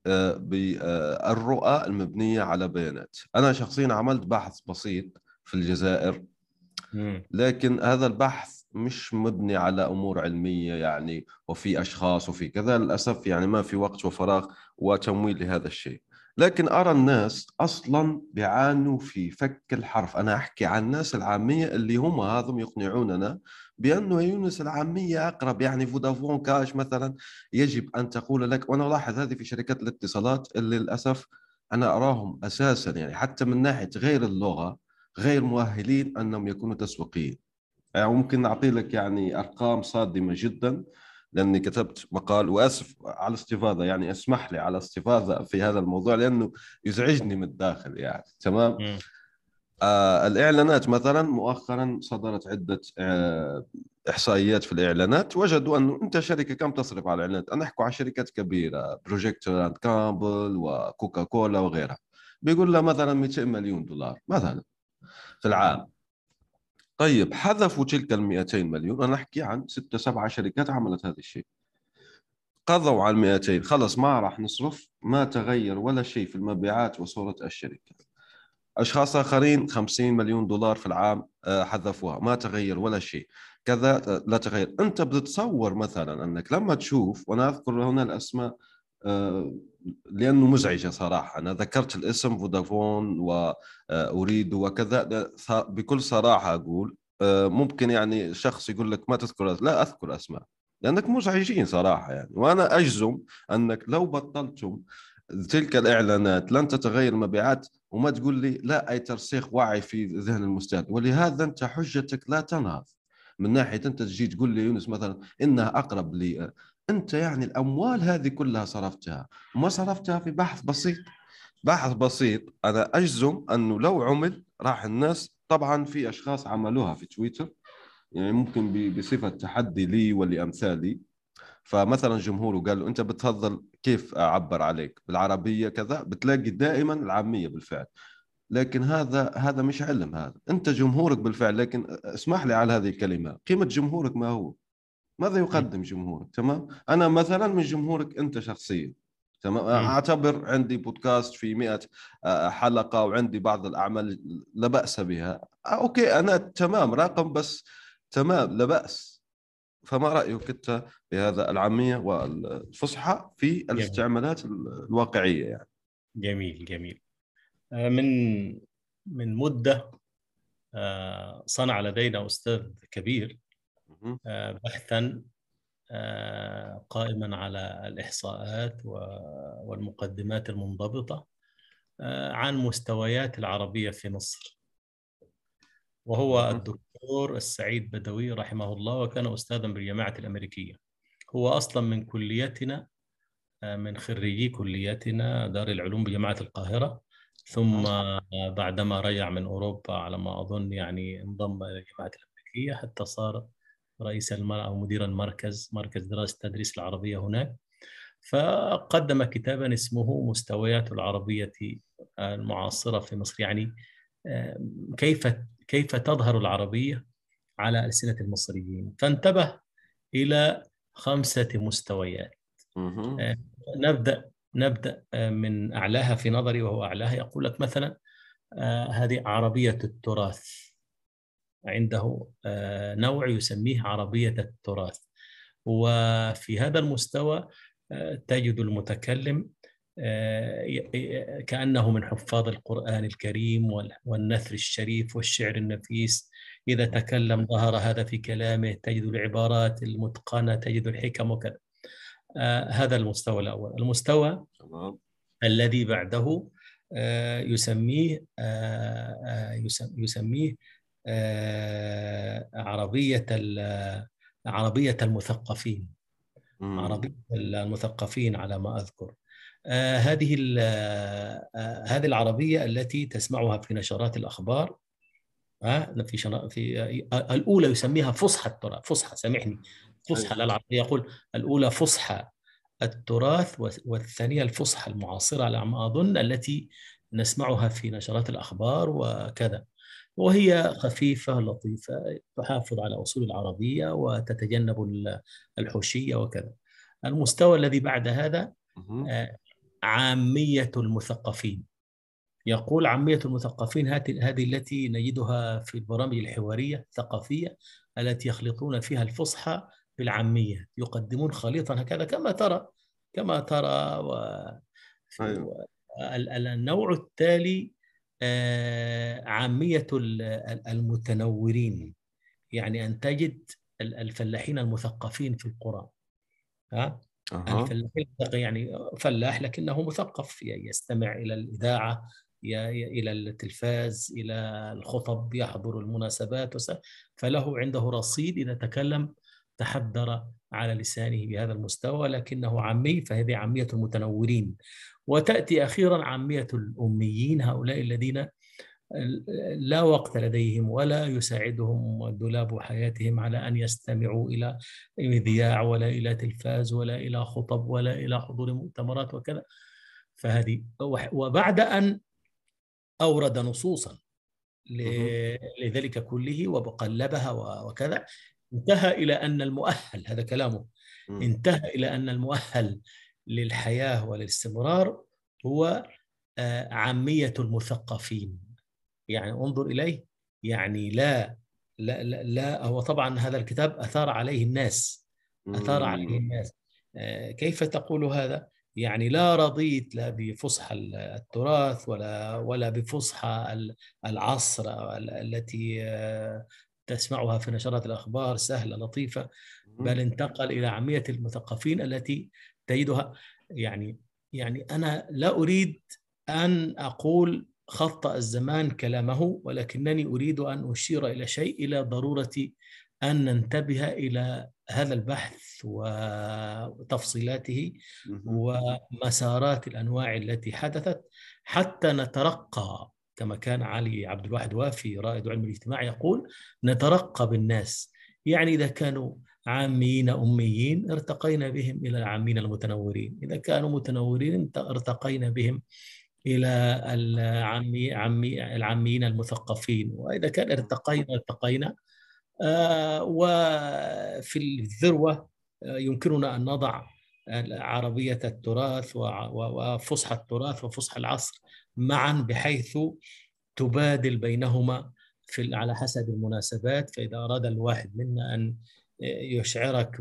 بالرؤى المبنية على بيانات. أنا شخصيا عملت بحث بسيط في الجزائر، لكن هذا البحث مش مبني على أمور علمية يعني، وفي أشخاص وفي كذا. للأسف يعني ما في وقت وفراغ وتمويل لهذا الشيء. لكن أرى الناس أصلا بيعانوا في فك الحرف. أنا أحكي عن الناس العامية اللي هم هذم يقنعوننا بأنه يونس العامية أقرب. يعني فودافون كاش مثلا يجب أن تقول لك، وأنا ألاحظ هذه في شركات الاتصالات اللي للأسف أنا أراهم أساسا يعني حتى من ناحية غير اللغة غير مؤهلين أنهم يكونوا تسويقيين. يعني ممكن أعطي لك يعني أرقام صادمة جدا، لأني كتبت مقال، وأسف على الاستفاضة، يعني اسمح لي على الاستفاضة في هذا الموضوع لأنه يزعجني من الداخل يعني. تمام. آه الإعلانات مثلا مؤخرا صدرت عدة آه إحصائيات في الإعلانات، وجدوا أنه أنت شركة كم تصرف على الإعلانات. أنا أحكي على شركات كبيرة، بروجيكتور أند كامبل وكوكا كولا وغيرها، بيقول لها مثلا مئتين مليون دولار مثلا في العام. طيب حذفوا تلك ال مئتين مليون، أنا أحكي عن ستة سبعة شركات عملت هذا الشيء، قضوا على مئتين، خلص ما راح نصرف، ما تغير ولا شيء في المبيعات وصورة الشركة. أشخاص آخرين خمسين مليون دولار في العام حذفوها، ما تغير ولا شيء. كذا لا تغير. أنت بتتصور مثلا أنك لما تشوف، وأنا أذكر هنا الأسماء لأنه مزعجة صراحة، أنا ذكرت الاسم فودافون وأريد وكذا بكل صراحة أقول ممكن يعني شخص يقول لك ما تذكر، لا أذكر أسماء لأنك مزعجين صراحة يعني. وأنا أجزم أنك لو بطلتم تلك الإعلانات لن تتغير المبيعات. وما تقول لي لا، أي ترسيخ وعي في ذهن المستهلك. ولهذا أنت حجتك لا تنهض من ناحية أنت تجي تقول لي يونس مثلا إنها أقرب لي. أنت يعني الأموال هذه كلها صرفتها وما صرفتها في بحث بسيط. بحث بسيط أنا أجزم أنه لو عمل راح الناس، طبعا في أشخاص عملوها في تويتر يعني ممكن بصفة تحدي لي ولأمثالي. فمثلا جمهوره قال له أنت بتفضل كيف أعبر عليك بالعربية كذا، بتلاقي دائما العامية بالفعل. لكن هذا هذا مش علم، هذا أنت جمهورك بالفعل. لكن اسمح لي على هذه الكلمة، قيمة جمهورك ما هو؟ ماذا يقدم جمهورك؟ تمام. أنا مثلا من جمهورك أنت شخصيا، تمام. أعتبر عندي بودكاست في مئة حلقة وعندي بعض الأعمال لا بأس بها. أوكي أنا تمام رقم، بس تمام لا بأس. فما رأيك أنت بهذا العامية والفصحى في الاستعمالات الواقعية يعني؟ جميل جميل. من من مدة صنع لدينا أستاذ كبير بحثا قائما على الإحصاءات والمقدمات المنضبطة عن مستويات العربية في مصر، وهو الدكتور السعيد بدوي رحمه الله، وكان أستاذا بالجامعة الأمريكية. هو أصلا من كليتنا، من خريجي كليتنا دار العلوم بجامعة القاهرة، ثم بعدما رجع من أوروبا على ما أظن يعني انضم إلى الجامعة الأمريكية حتى صار رئيس المر أو مدير المركز، مركز دراسة تدريس العربية هناك. فقدم كتابا اسمه مستويات العربية المعاصرة في مصر، يعني كيف كيف تظهر العربية على ألسنة المصريين. فانتبه إلى خمسة مستويات. نبدأ نبدأ من أعلاها في نظري، وهو أعلاها يقول لك مثلا هذه عربية التراث. عنده نوع يسميه عربية التراث، وفي هذا المستوى تجد المتكلم كأنه من حفاظ القرآن الكريم والنثر الشريف والشعر النفيس. إذا تكلم ظهر هذا في كلامه، تجد العبارات المتقنة، تجد الحكم وكذا. هذا المستوى الأول. المستوى الذي بعده يسميه يسميه عربية عربية المثقفين. عربية المثقفين على ما أذكر. آه هذه آه هذه العربية التي تسمعها في نشرات الأخبار. آه في في آه الأولى يسميها فصحى التراث، فصحى سامحني فصحى العربية، يقول الأولى فصحى التراث، والثانية الفصحى المعاصرة على ما أظن التي نسمعها في نشرات الأخبار وكذا. وهي خفيفة لطيفة، تحافظ على أصول العربية وتتجنب الحوشية وكذا. المستوى الذي بعد هذا عامية المثقفين. يقول عامية المثقفين هذه التي نجدها في البرامج الحوارية الثقافية التي يخلطون فيها الفصحى بالعامية، يقدمون خليطا هكذا كما ترى كما ترى و... أيوة. النوع التالي عامية المتنورين، يعني أن تجد الفلاحين المثقفين في القرى. ها؟ أه. الفلاحين يعني فلاح لكنه مثقف، يستمع إلى الإذاعة، إلى التلفاز، إلى الخطب، يحضر المناسبات، فله عنده رصيد. إذا تكلم تحدر على لسانه بهذا المستوى، لكنه عامي، فهذه عامية المتنورين. وتأتي أخيرا عامية الأميين، هؤلاء الذين لا وقت لديهم ولا يساعدهم دولاب حياتهم على أن يستمعوا إلى إذاعة ولا إلى تلفاز ولا إلى خطب ولا إلى حضور مؤتمرات وكذا. فهذه. وبعد أن أورد نصوصا لذلك كله وقلبها وكذا، انتهى إلى أن المؤهل، هذا كلامه، انتهى إلى أن المؤهل للحياة وللاستمرار هو عامية المثقفين. يعني انظر إليه، يعني لا لا لا, لا هو طبعا هذا الكتاب أثار عليه الناس، أثار عليه مم. الناس. آه، كيف تقول هذا؟ يعني لا رضيت لا بفصحى التراث ولا ولا بفصحى العصر التي آه، تسمعها في نشرات الأخبار سهلة لطيفة، بل انتقل إلى عامية المثقفين التي تجدها. يعني يعني أنا لا أريد أن أقول خطأ الزمان كلامه، ولكنني أريد أن أشير إلى شيء، إلى ضرورة أن ننتبه إلى هذا البحث وتفصيلاته مم. ومسارات الأنواع التي حدثت، حتى نترقى كما كان علي عبد الواحد وافي رائد علم الاجتماع يقول: نترقى بالناس. يعني إذا كانوا عاميين أميين ارتقينا بهم إلى العامين المتنورين، إذا كانوا متنورين ارتقينا بهم إلى العامي عامي العاميين المثقفين، وإذا كان ارتقينا ارتقينا آه، وفي الذروة آه، يمكننا أن نضع عربية التراث وفصحى التراث وفصحى العصر معا، بحيث تبادل بينهما في على حسب المناسبات. فإذا أراد الواحد منا أن يشعرك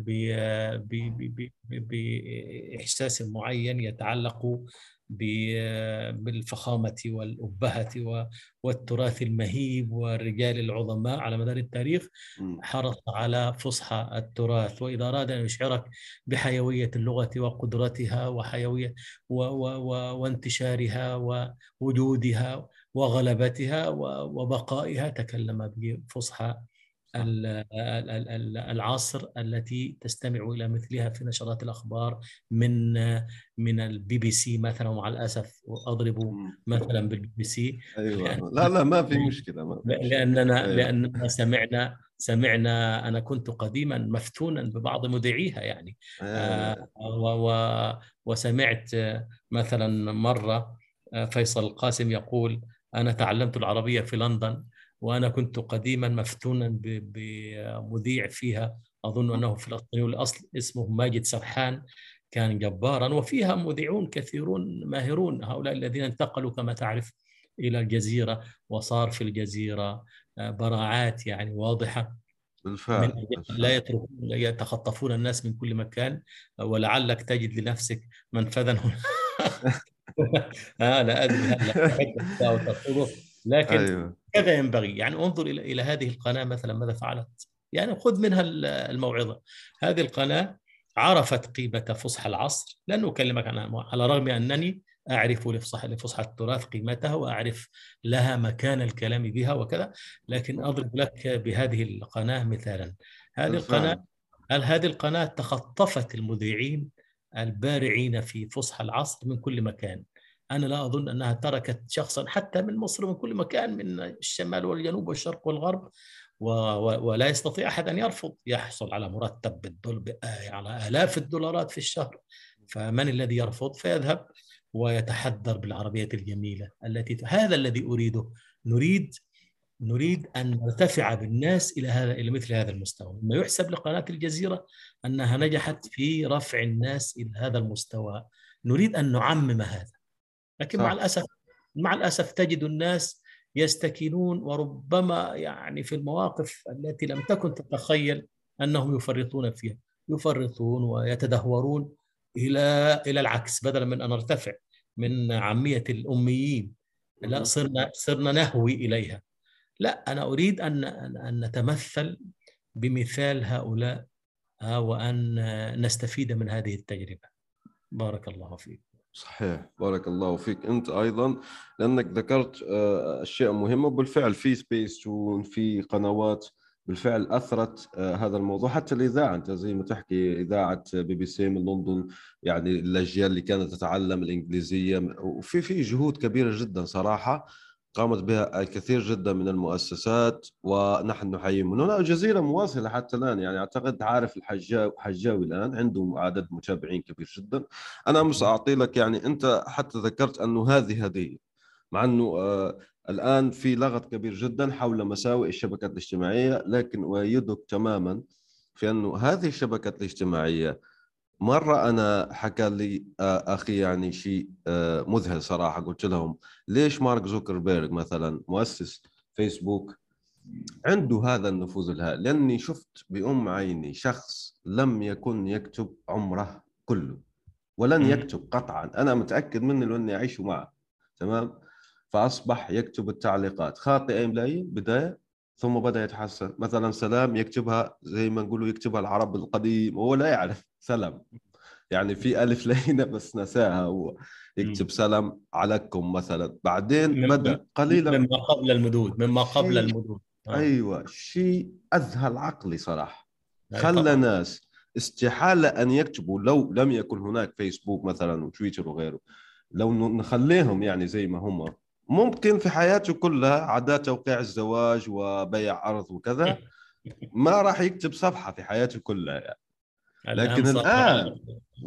بإحساس معين يتعلق بالفخامة والأبهة والتراث المهيب والرجال العظماء على مدار التاريخ، حرص على فصحى التراث. وإذا أراد أن يشعرك بحيوية اللغة وقدرتها وحيوية وانتشارها ووجودها وغلبتها وبقائها، تكلم بفصحى العصر التي تستمع إلى مثلها في نشرات الأخبار من من البي بي سي مثلا. ومع الأسف أضرب مثلا بالبي بي سي، أيوة. لا لا ما في مشكلة، ما في مشكلة. لأننا أيوة. لأننا سمعنا سمعنا أنا كنت قديما مفتونا ببعض مذيعيها يعني. أيوة. آه وسمعت مثلا مرة فيصل القاسم يقول: أنا تعلمت العربية في لندن، وأنا كنت قديما مفتونا بمذيع فيها أظن أنه فلسطيني الأصل اسمه ماجد سرحان، كان جبارا. وفيها مذيعون كثيرون ماهرون، هؤلاء الذين انتقلوا كما تعرف إلى الجزيرة، وصار في الجزيرة براعات يعني واضحة بالفعل. من بالفعل. لا يتركون يتخطفون الناس من كل مكان، ولعلك تجد لنفسك منفذا هنا. آه لا أدري هل أو تصوره، لكن أيوة. كذا ينبغي. يعني انظر إلى إلى هذه القناة مثلا ماذا فعلت، يعني خذ منها الموعظة. هذه القناة عرفت قيمة فصحى العصر، لن أكلمك عنها على الرغم أنني أعرف لفصحى لفصحى التراث قيمتها، وأعرف لها مكان الكلام بها وكذا، لكن أضرب لك بهذه القناة مثالا. هذه القناة بالفعل. هل هذه القناة تخطفت المذيعين البارعين في فصحى العصر من كل مكان. أنا لا أظن أنها تركت شخصا حتى من مصر، من كل مكان، من الشمال والجنوب والشرق والغرب، و... و... ولا يستطيع أحد أن يرفض، يحصل على مرتب بالدول على آلاف الدولارات في الشهر، فمن الذي يرفض؟ فيذهب ويتحدر بالعربية الجميلة التي هذا الذي أريده. نريد نريد أن نرتفع بالناس إلى هذا إلى مثل هذا المستوى. ما يحسب لقناة الجزيرة أنها نجحت في رفع الناس إلى هذا المستوى، نريد أن نعمم هذا. لكن مع صح. الأسف مع الأسف تجد الناس يستكينون، وربما يعني في المواقف التي لم تكن تتخيل أنهم يفرطون فيها، يفرطون ويتدهورون إلى إلى العكس. بدلا من أن نرتفع من عامية الأميين، لا صرنا صرنا نهوي إليها. لا، أنا أريد أن أن نتمثل بمثال هؤلاء وأن نستفيد من هذه التجربة. بارك الله فيك. صحيح، بارك الله فيك أنت أيضا، لأنك ذكرت أشياء مهمة. بالفعل في سبيس تون، في قنوات بالفعل أثرت هذا الموضوع، حتى الإذاعة. أنت زي ما تحكي إذاعة بي بي سي من لندن، يعني الأجيال اللي كانت تتعلم الإنجليزية، وفي في جهود كبيرة جدا صراحة قامت بها الكثير جدا من المؤسسات، ونحن نحيي من هنا. الجزيرة مواصلة حتى الآن، يعني أعتقد عارف الحجاوي حجاوي الآن عنده عدد متابعين كبير جدا. أنا مش أعطي لك، يعني أنت حتى ذكرت أنه هذه هدية، مع أنه آه الآن في لغط كبير جدا حول مساوئ الشبكات الاجتماعية، لكن أؤيدك تماما في أنه هذه الشبكات الاجتماعية مرة أنا حكى لي آه، أخي يعني شيء آه، مذهل صراحة. قلت لهم ليش مارك زوكربيرج مثلا مؤسس فيسبوك عنده هذا النفوذ الهائل؟ لأني شفت بأم عيني شخص لم يكن يكتب عمره كله، ولن مم. يكتب قطعا، أنا متأكد منه لأني أعيش معه. تمام. فأصبح يكتب التعليقات خاطئة إملائية بداية، ثم بدأ يتحسن. مثلا سلام يكتبها زي ما نقولوا يكتبها العرب القديم، هو لا يعرف سلام، يعني في ألف لينة بس نساها هو، مم. يكتب سلام عليكم مثلا. بعدين مم. بدأ قليلا. مما قبل المدود، مما قبل شيء، المدود. اه. أيوة، شيء أذهل عقلي صراحة. اي خلى طبعا. ناس استحالة أن يكتبوا لو لم يكن هناك فيسبوك مثلا وتويتر وغيره، لو نخليهم يعني زي ما هم، ممكن في حياته كلها عادات توقيع الزواج وبيع أرض وكذا، ما راح يكتب صفحة في حياته كلها يعني. الآن لكن صار الآن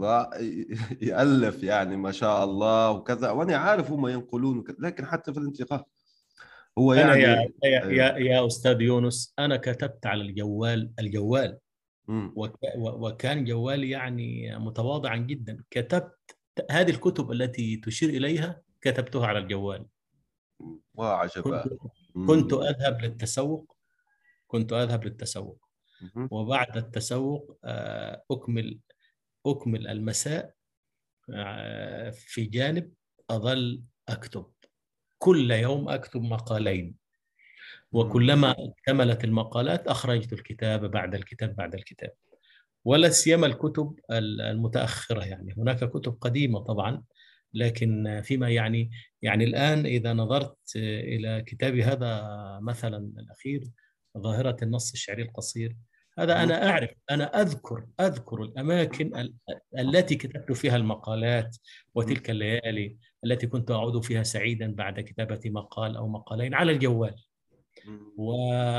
يألف يعني ما شاء الله وكذا، وأنا عارف هم ينقلون وكذا، لكن حتى في الانتقاء هو أنا يا يعني. يا أيوه. يا يا أستاذ يونس، أنا كتبت على الجوال الجوال مم. وك وكان جوالي يعني متواضعا جدا. كتبت هذه الكتب التي تشير إليها، كتبتها على الجوال. كنت وعجبا. كنت مم. أذهب للتسوق كنت أذهب للتسوق مم. وبعد التسوق آه، أكمل أكمل المساء آه، في جانب، أظل أكتب كل يوم، أكتب مقالين. مم. وكلما اكتملت المقالات أخرجت الكتاب بعد الكتاب بعد الكتاب. ولا سيما الكتب المتأخرة، يعني هناك كتب قديمة طبعا، لكن فيما يعني يعني الآن إذا نظرت إلى كتابي هذا مثلا الأخير، ظاهرة النص الشعري القصير، هذا مم. أنا أعرف، أنا أذكر أذكر الأماكن ال- التي كتبت فيها المقالات، مم. وتلك الليالي التي كنت أعود فيها سعيدا بعد كتابة مقال أو مقالين على الجوال. و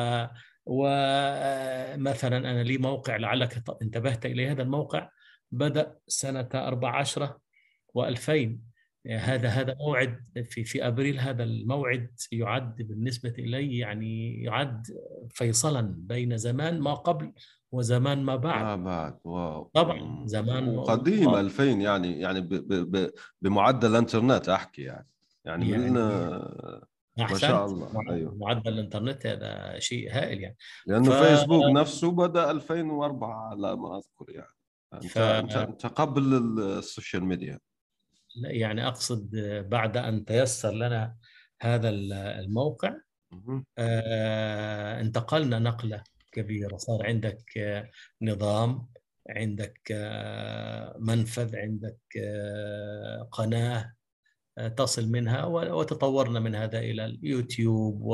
ومثلا أنا لي موقع، لعلك ط- انتبهت إلى هذا الموقع، بدأ سنة أربعة عشر و2000. هذا مم. هذا موعد في في ابريل. هذا الموعد يعد بالنسبه الي، يعني يعد فيصلا بين زمان ما قبل وزمان ما بعد. ما بعد، واو. طبعا مم. زمان وقديم ما ألفين يعني، يعني ب ب ب بمعدل الانترنت احكي يعني، يعني من يعني آه، ما شاء احسنت. الله. ايوه. معدل الانترنت هذا شيء هائل يعني. لانه ف فيسبوك نفسه بدأ ألفين وأربعة على ما اذكر يعني. ف انت انت انت قبل السوشيال ميديا. يعني اقصد بعد ان تيسر لنا هذا الموقع، مم. آه، انتقلنا نقلة كبيرة. صار عندك آه، نظام، عندك آه، منفذ، عندك آه، قناة آه، تصل منها، و- وتطورنا من هذا إلى اليوتيوب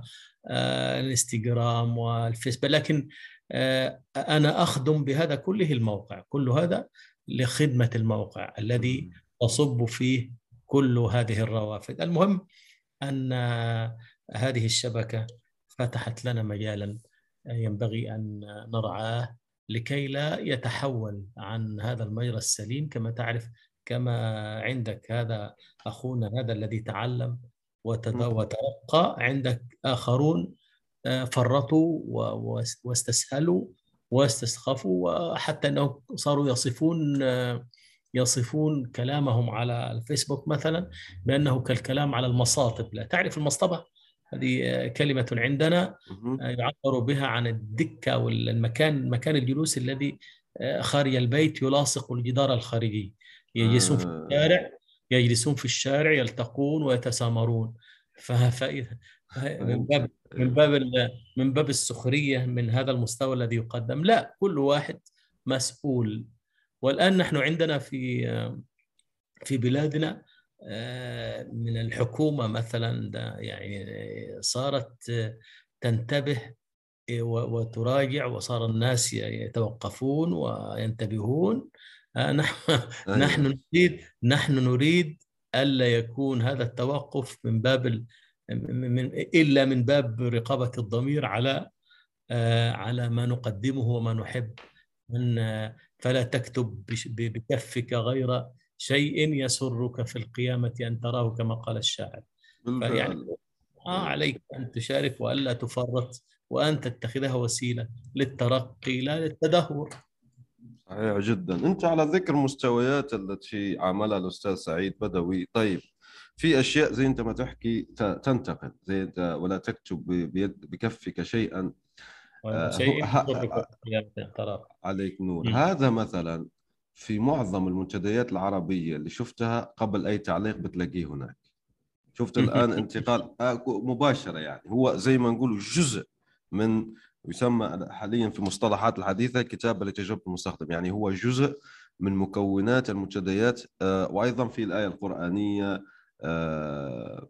والإنستغرام والفيسبوك. لكن آه، أنا أخدم بهذا كله الموقع، كل هذا لخدمة الموقع الذي مم. تصب فيه كل هذه الروافد. المهم أن هذه الشبكة فتحت لنا مجالا ينبغي أن نرعاه لكي لا يتحول عن هذا المجرى السليم. كما تعرف، كما عندك هذا أخونا هذا الذي تعلم وتد- مم. وترقى، عندك آخرون آه، فرطوا و- واستسهلوا واستسخفوا، وحتى أنهم صاروا يصفون آه، يصفون كلامهم على الفيسبوك مثلا بأنه كالكلام على المصاطب. لا تعرف المصطبة؟ هذه آه، كلمة عندنا مم. آه، يعبر بها عن الدكة أو المكان، مكان الجلوس الذي آه، خارج البيت يلاصق الجدار الخارجي. يجلسون في آه. الشارع يجلسون في الشارع يلتقون ويتسامرون. ف- فإذا من باب فهمتك. من ايوه. باب ال- من باب السخرية من هذا المستوى الذي يقدم، لا، كل واحد مسؤول. والآن نحن عندنا في في بلادنا آه، من الحكومة مثلا، ده يعني صارت آه، تنتبه و- وتراجع، وصار الناس يتوقفون وينتبهون. آه، نحن نحن ايوه. نريد نحن نريد ألا يكون هذا التوقف من باب ال- من إلا من باب رقابة الضمير على آه، على ما نقدمه وما نحب. من آه، فلا تكتب بش- ب- بكفك غير شيء يسرك في القيامة أن تراه، كما قال الشاعر. فيعني بالفعل. آه ايوه. عليك أن تشارك وألا تفرط، وأن تتخذها وسيلة للترقي لا للتدهور. صحيح جدا. أنت على ذكر مستويات التي عملها الأستاذ سعيد بدوي، طيب في أشياء زي أنت ما تحكي ت- تنتقل زي أنت ولا تكتب ب- بيد بكفك شيئا. آه، هو شيء يضرك ه- في قرار. عليك نور. هذا مثلا في معظم المنتديات العربية اللي شفتها قبل أي تعليق بتلاقيه هناك. شفت الآن انتقال آه، مباشرة، يعني هو زي ما نقول جزء من، يسمى حاليا في مصطلحات الحديثة كتابة لتجربة المستخدم، يعني هو جزء من مكونات المنتديات. آه، وأيضا في الآية القرآنية آه،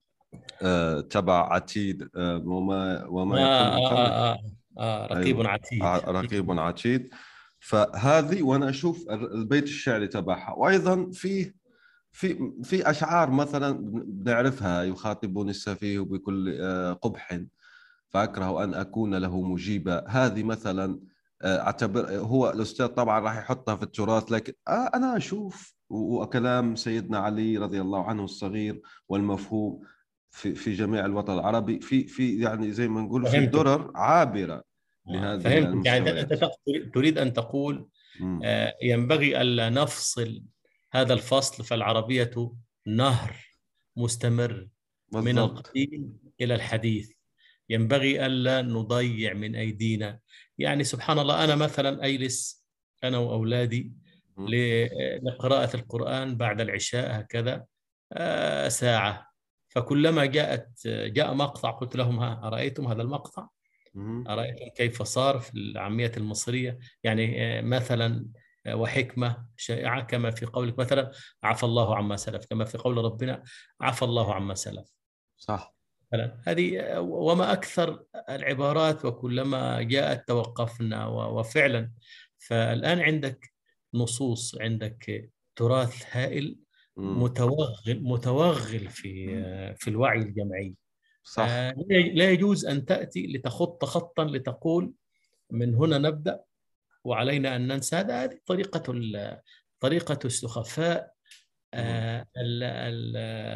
آه، تبع عتيد، آه، وما آه وما يكون من آه قبل. آه آه آه رقيب ايوه، عتيد. ع- رقيب عتيد. فهذه وانا اشوف البيت الشعري تبعها، وايضا في في في اشعار مثلا بنعرفها: يخاطبني السفيه بكل آه، قبح فاكره ان اكون له مجيبا. هذه مثلا آه، اعتبر هو الاستاذ طبعا راح يحطها في التراث، لكن آه، انا اشوف وكلام سيدنا علي رضي الله عنه الصغير والمفهوم في في جميع الوطن العربي، في في يعني زي ما نقول في فهمتك. درر عابرة آه لهذه فهمتك، يعني أنت المستويات. تق- تريد أن تقول مم. آه ينبغي ألا نفصل هذا الفصل، فالعربية نهر مستمر من بالضبط. القديم إلى الحديث، ينبغي ألا نضيع من أيدينا. يعني سبحان الله، أنا مثلا أجلس أنا وأولادي مم. ل- لقراءة القرآن بعد العشاء هكذا آه، ساعة. فكلما جاءت جاء مقطع قلت لهم: ها أرأيتم هذا المقطع؟ مم. أرأيتم كيف صار في العامية المصرية؟ يعني آه، مثلا آه، وحكمة شائعة كما في قولك مثلا: عفى الله عما سلف، كما في قول ربنا: عفى الله عما سلف. صح. مثلا هذه وما أكثر العبارات، وكلما جاءت توقفنا و- وفعلا. فالآن عندك نصوص، عندك تراث هائل مم. متوغل متوغل في في الوعي الجمعي. صح. آه، لا لا يجوز أن تأتي لتخط خطا لتقول من هنا نبدأ وعلينا أن ننسى. هذا هذه طريقة ال- طريقة السخفاء. مم. آه، ال- ال-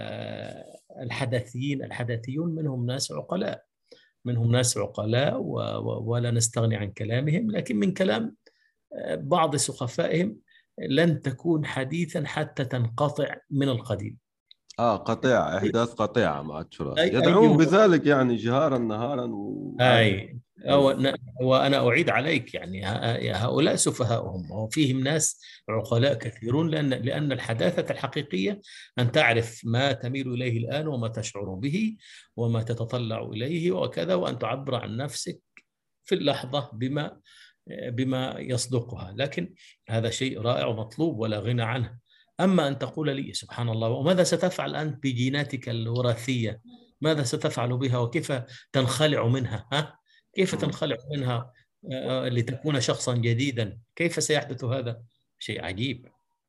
الحدثيين الحدثيون منهم ناس عقلاء، منهم ناس عقلاء و- و- ولا نستغني عن كلامهم، لكن من كلام آه، بعض سخفائهم لن تكون حديثا حتى تنقطع من القديم. اه، قطيعة، احداث قطيعة مع التراث أي أي يدعون بذلك يعني جهارا نهارا وعادي. أي أو ايوه. ن- وأنا أعيد عليك، يعني ه- هؤلاء سفهاؤهم، وفيهم ناس عقلاء كثيرون، لأن لأن الحداثة الحقيقية أن تعرف ما تميل إليه الآن وما تشعر به وما تتطلع إليه وكذا، وأن تعبر عن نفسك في اللحظة بما بما يصدقها. لكن هذا شيء رائع ومطلوب ولا غنى عنه. أما أن تقول لي سبحان الله، وماذا ستفعل أنت بجيناتك الوراثية؟ ماذا ستفعل بها وكيف تنخلع منها؟ ها؟ كيف مم. تنخلع منها آه، لتكون شخصا جديدا؟ كيف سيحدث هذا؟ شيء عجيب.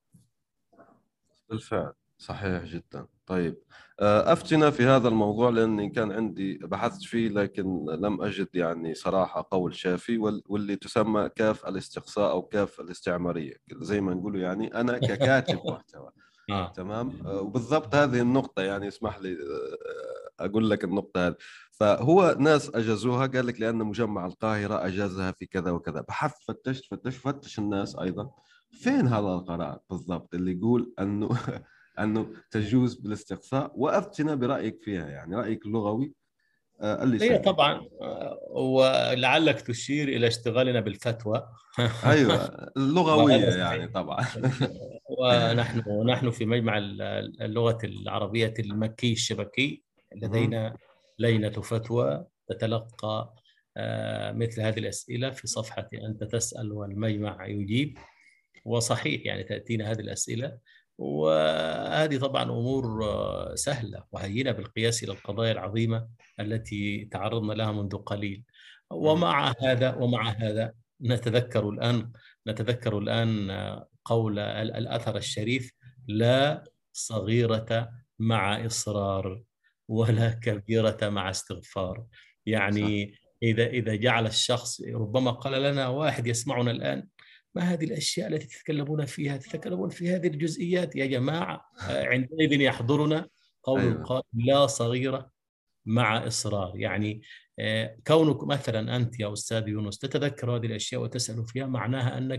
بالفعل صحيح جدا. طيب آه، أفتنا في هذا الموضوع لأني كان عندي بحثت فيه لكن لم أجد يعني صراحة قول شافي، وال- واللي تسمى كاف الاستقصاء أو كاف الاستعمارية زي ما نقولوا، يعني أنا ككاتب محتوى. آه. تمام. آه، وبالضبط هذه النقطة، يعني اسمح لي آه، أقول لك النقطة هذه. فهو ناس أجازوها، قال لك لأن مجمع القاهرة أجازها في كذا وكذا. بحثت فتشت فتشت فتش الناس أيضا فين هذا القرار بالضبط اللي يقول أنه أنه تجوز بالاستقصاء، وأفتنا برأيك فيها، يعني رأيك اللغوي آه، اللي هي يسلم. طبعا آه، ولعلك تشير إلى اشتغالنا بالفتوى. أيوة، وهذا اللغوية يعني صحيح. طبعا. ونحن ونحن في مجمع اللغة العربية المكي الشبكي مهم. لدينا لجنة فتوى تتلقى آه، مثل هذه الأسئلة في صفحة أنت تسأل والمجمع يجيب. وصحيح يعني تأتينا هذه الأسئلة، وهذه طبعا أمور آه، سهلة وهينة بالقياس إلى القضايا العظيمة التي تعرضنا لها منذ قليل. مهم. ومع هذا ومع هذا نتذكر الآن نتذكر الآن آه، قول ال- الأثر الشريف: لا صغيرة مع إصرار ولا كبيرة مع استغفار. صح. يعني إذا إذا جعل الشخص، ربما قال لنا واحد يسمعنا الآن: ما هذه الأشياء التي تتكلمون فيها؟ تتكلمون في هذه الجزئيات يا جماعة. آه، عندئذ يحضرنا قول أيوة. القائل: لا صغيرة مع إصرار. يعني آه، كونك مثلا أنت يا أستاذ يونس تتذكر هذه الأشياء وتسأل فيها، معناها أنك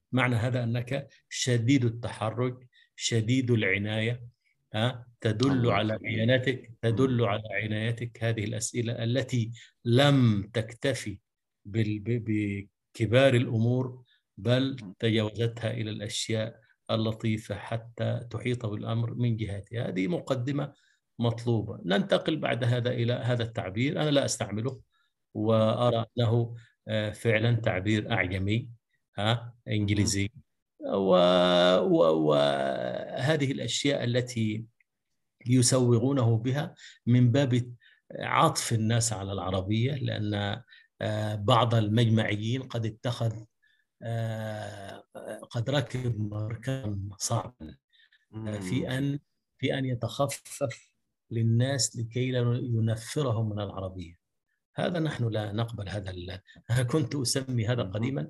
معنى هذا أنك شديد التحرج، شديد العناية. ها تدل على عنايتك تدل على عنايتك هذه الأسئلة التي لم تكتفي بكبار الأمور، بل تجاوزتها إلى الأشياء اللطيفة حتى تحيط بالأمر من جهتها. هذه مقدمة مطلوبة. ننتقل بعد هذا إلى هذا التعبير، أنا لا أستعمله وأرى أنه فعلا تعبير أعجمي، ها إنجليزي، وهذه الأشياء التي يسوغونه بها من باب عطف الناس على العربية، لأن بعض المجمعيين قد اتخذ قد ركب مركبا صعبا في أن في أن يتخفف للناس لكي لا ينفرهم من العربية. هذا نحن لا نقبل هذا. كنت أسمي هذا قديما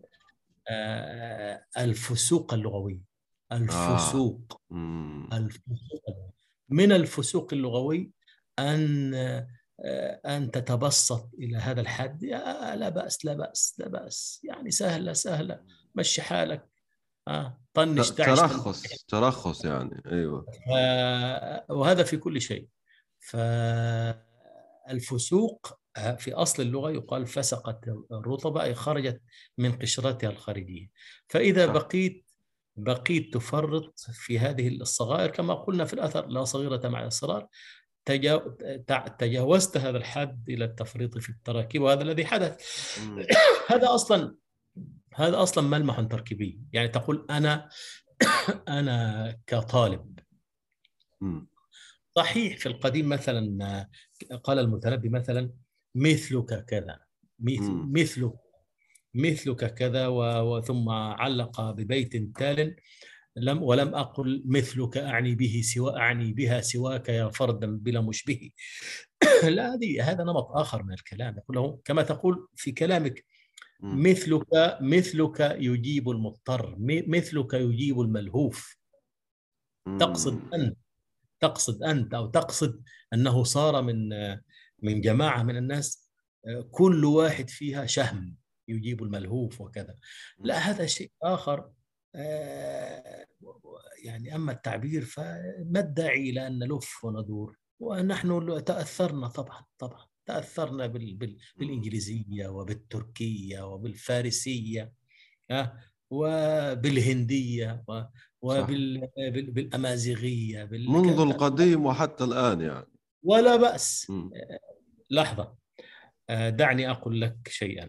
الفسوق اللغوي. الفسوق آه. الفسوق من الفسوق اللغوي أن أن تتبسط إلى هذا الحد. لا بأس لا بأس لا بأس، يعني سهلة سهلة، مشي حالك، آه طنش تعش ترخص ترخص يعني. أيوة. وهذا في كل شيء. فالفسوق في أصل اللغة يقال فسقت الرطبة، أي خرجت من قشرتها الخارجية. فإذا بقيت بقيت تفرط في هذه الصغائر كما قلنا في الأثر لا صغيرة مع الإصرار، تجاوزت هذا الحد إلى التفريط في التراكيب، وهذا الذي حدث. هذا أصلا هذا أصلا ملمح تركيبي. يعني تقول أنا أنا كطالب. صحيح في القديم مثلا قال المتنبي مثلا مثلك كذا، مثلك مثلك كذا، وثم علق ببيت تال لم ولم أقل مثلك أعني به سوى أعني بها سواك يا فردا بلا مشبه. لا، هذه هذا نمط آخر من الكلام. يقول كما تقول في كلامك مثلك مثلك يجيب المضطر، مثلك يجيب الملهوف. تقصد أنت تقصد أنت أو تقصد أنه صار من من جماعة من الناس كل واحد فيها شهم يجيب الملهوف وكذا. لا، هذا شيء آخر. يعني أما التعبير فما الداعي إلى أن نلف وندور، ونحن تأثرنا طبعا طبعا تأثرنا بال بال بالإنجليزية وبالتركية وبالفارسية وبالهندية وبالأمازيغية بال... منذ القديم وحتى الآن يعني. ولا بأس. لحظة، دعني أقول لك شيئا.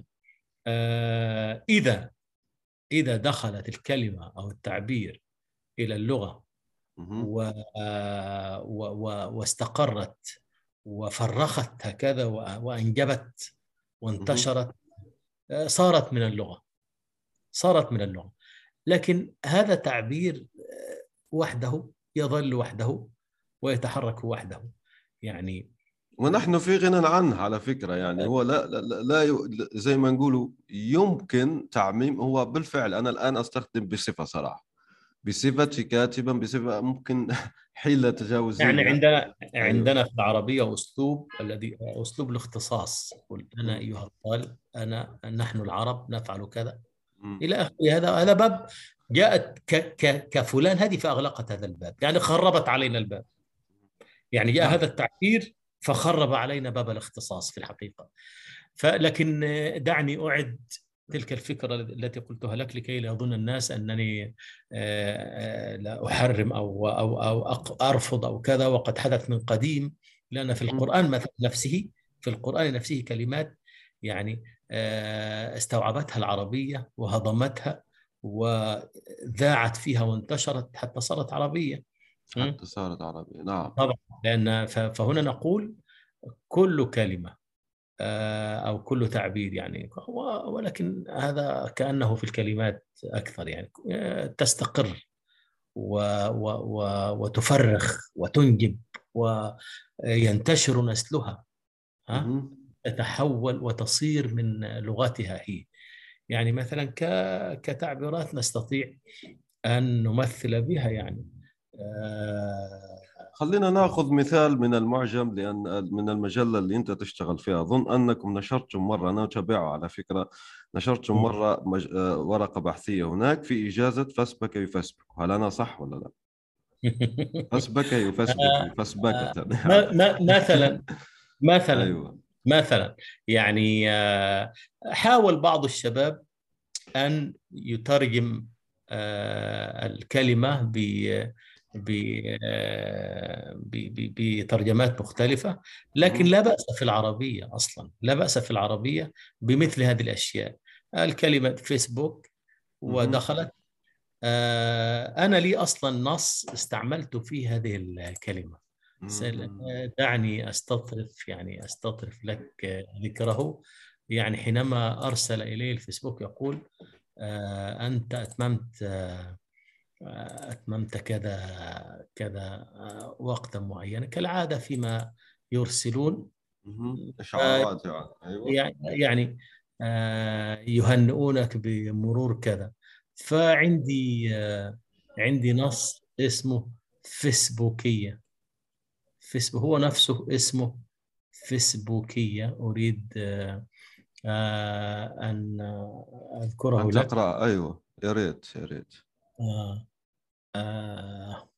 إذا إذا دخلت الكلمة أو التعبير إلى اللغة و... و... و... واستقرت وفرخت هكذا وأنجبت وانتشرت، صارت من اللغة صارت من اللغة. لكن هذا تعبير وحده يظل وحده ويتحرك وحده يعني. ونحن في غنى عنه على فكرة. يعني هو لا لا, لا ي... زي ما نقولوا يمكن تعميم. هو بالفعل أنا الآن أستخدم بصفة صراحة، بصفتي كاتبا، بصفة ممكن حيلة تجاوزية. يعني عندنا عندنا في العربية أسلوب الذي أسلوب الاختصاص. قل أنا أيها الطالب، أنا نحن العرب نفعل كذا إلى آخره. هذا هذا باب جاءت ك ك كفلان هذه فأغلقت هذا الباب، يعني خربت علينا الباب. يعني جاء هذا التعبير فخرب علينا باب الاختصاص في الحقيقة. فلكن دعني أعد تلك الفكرة التي قلتها لك لكي لا يظن الناس أنني لا أحرم أو أو أو أرفض أو كذا، وقد حدث من قديم. لأن في القرآن مثلا نفسه في القرآن نفسه كلمات يعني استوعبتها العربية وهضمتها وذاعت فيها وانتشرت حتى صارت عربية. حتى صارت عربية. نعم طبعا. لأن فهنا نقول كل كلمة أو كل تعبير يعني، ولكن هذا كأنه في الكلمات أكثر يعني تستقر و و و وتفرخ وتنجب وينتشر نسلها، ها تتحول وتصير من لغتها هي. يعني مثلا كتعبيرات نستطيع أن نمثل بها يعني خلينا ناخذ مثال من المعجم، لأن من المجلة اللي أنت تشتغل فيها أظن أنكم نشرتم مرة، أنا أتابعه على فكرة، نشرتم مرة مج... ورقة بحثية هناك في إجازة فسبك يفسبك. هل أنا صح ولا لا؟ فسبك يفسبك فسبكة مثلا مثلا أيوة. مثلا يعني حاول بعض الشباب أن يترجم الكلمة ب بترجمات مختلفة، لكن لا بأس في العربية أصلا، لا بأس في العربية بمثل هذه الأشياء. الكلمة فيسبوك ودخلت، أنا لي أصلا نص استعملت فيه هذه الكلمة، دعني أستطرف يعني أستطرف لك ذكره. يعني حينما أرسل إليه الفيسبوك يقول أنت أتممت أتممت كذا كذا وقتا معينا، كالعادة فيما يرسلون إشعارات يعني يعني يهنئونك بمرور كذا. فعندي عندي نص اسمه فيسبوكية، فيسبوك هو نفسه اسمه فيسبوكية، أريد أن أذكره أن لك. تقرأ. أيوة يا ريت يا ريت. آه آه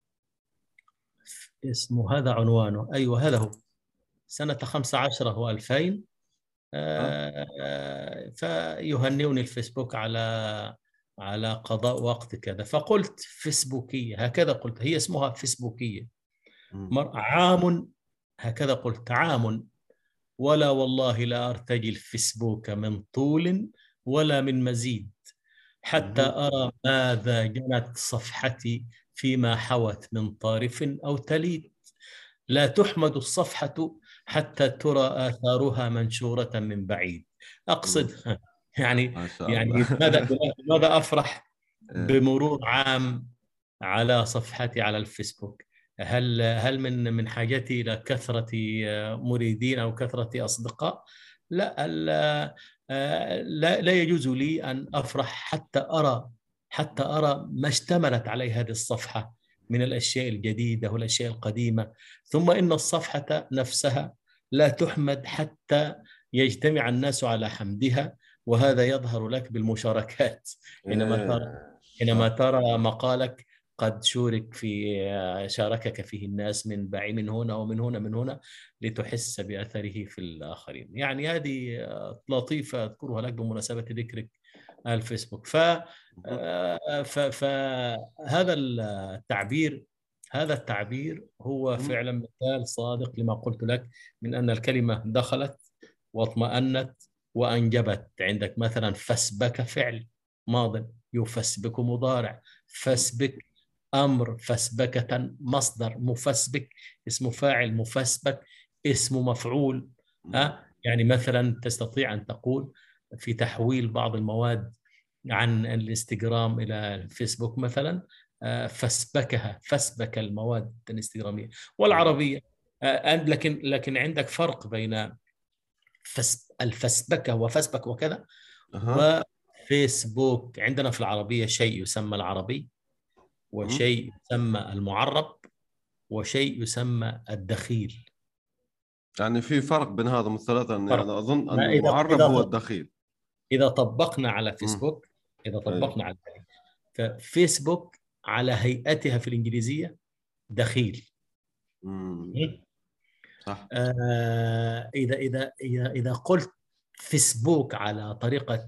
اسمه هذا عنوانه، أيوة هذا هو، سنة خمسة عشر وألفين. آه آه فيهنئني الفيسبوك على على قضاء وقت كذا، فقلت فيسبوكية، هكذا قلت، هي اسمها فيسبوكية. عام، هكذا قلت، عام، ولا والله لا أرتجي الفيسبوك من طول ولا من مزيد، حتى أرى ماذا جنت صفحتي فيما حوت من طارف أو تليد. لا تحمد الصفحة حتى ترى آثارها منشورة من بعيد. أقصد يعني يعني ماذا ماذا أفرح بمرور عام على صفحتي على الفيسبوك؟ هل هل من من حاجتي إلى كثرة مريدين أو كثرة أصدقاء؟ لا، لا لا يجوز لي أن أفرح حتى أرى حتى أرى ما اشتملت عليه هذه الصفحة من الأشياء الجديدة والأشياء القديمة. ثم إن الصفحة نفسها لا تحمد حتى يجتمع الناس على حمدها، وهذا يظهر لك بالمشاركات. حينما ترى حينما ترى مقالك قد شارك في شاركك فيه الناس من بعيد، من هنا ومن هنا من هنا، لتحس بأثره في الآخرين. يعني هذه لطيفة أذكرها لك بمناسبة ذكرك الفيسبوك. ف فهذا التعبير هذا التعبير هو فعلا مثال صادق لما قلت لك، من أن الكلمة دخلت واطمأنت وأنجبت. عندك مثلا فسبك فعل ماض، يفسبك مضارع، فسبك أمر، فسبكة مصدر، مفسبك اسم فاعل، مفسبك اسم مفعول. ها يعني مثلا تستطيع أن تقول في تحويل بعض المواد عن الانستغرام إلى الفيسبوك مثلا، فسبكها، فسبك المواد الانستغرامية والعربية. لكن لكن عندك فرق بين الفسبكة وفسبك وكذا أه. وفيسبوك. عندنا في العربية شيء يسمى العربي، وشيء يسمى المعرب، وشيء يسمى الدخيل. يعني في فرق بين هذا الثلاثة. أنا أظن أن المعرب هو الدخيل. إذا طبقنا على فيسبوك إذا طبقنا على فيسبوك على هيئتها في الإنجليزية دخيل. صح. آه إذا إذا إذا إذا قلت فيسبوك على طريقة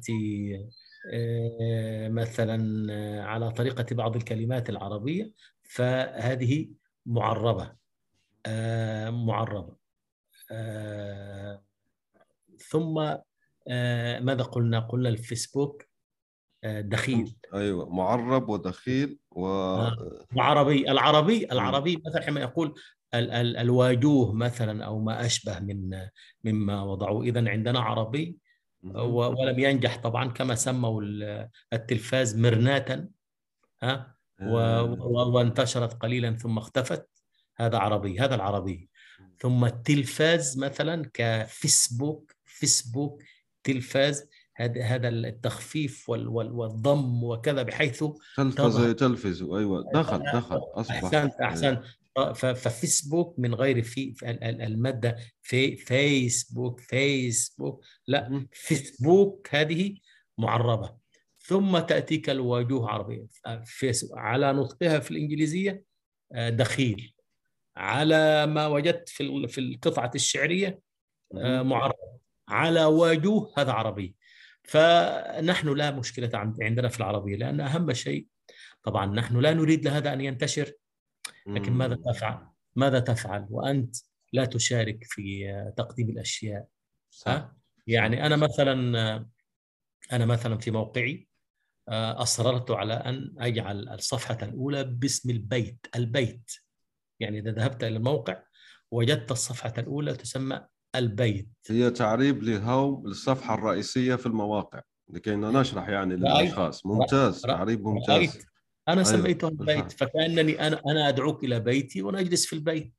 آه مثلا على طريقة بعض الكلمات العربية، فهذه معربة. آه معربة. آه ثم آه ماذا قلنا؟ قلنا الفيسبوك آه دخيل. أيوة، معرب ودخيل و آه وعربي. العربي العربي مثلا حين يقول ال ال الواجوه مثلا أو ما أشبه من مما وضعوا. إذن عندنا عربي، ولم ينجح طبعا، كما سموا التلفاز مرناتا، ها وانتشرت قليلا ثم اختفت. هذا عربي، هذا العربي. ثم التلفاز مثلا كفيسبوك، فيسبوك تلفاز، هذا هذا التخفيف والضم وكذا، بحيث تلفز تلفز. ايوه، دخل دخل اصبح. احسنت احسنت ففيسبوك من غير في المادة في فيسبوك فيسبوك لا، فيسبوك هذه معربة. ثم تأتيك الوجوه عربية على نطقها في الإنجليزية دخيل، على ما وجدت في في القطعة الشعرية معرب، على وجوه هذا عربي. فنحن لا مشكلة عندنا في العربية، لأن أهم شيء طبعا نحن لا نريد لهذا أن ينتشر، لكن ماذا تفعل؟ ماذا تفعل وأنت لا تشارك في تقديم الأشياء؟ صح. يعني صح. أنا مثلا أنا مثلا في موقعي أصررت على أن أجعل الصفحة الأولى باسم البيت البيت يعني إذا ذهبت إلى الموقع وجدت الصفحة الأولى تسمى البيت، هي تعريب للهوم للصفحة الرئيسية في المواقع لكي نشرح يعني للأشخاص. ممتاز، تعريب ممتاز. رأيت. أنا أيوة. سميته البيت، فكأنني أنا أنا أدعوك إلى بيتي ونجلس في البيت،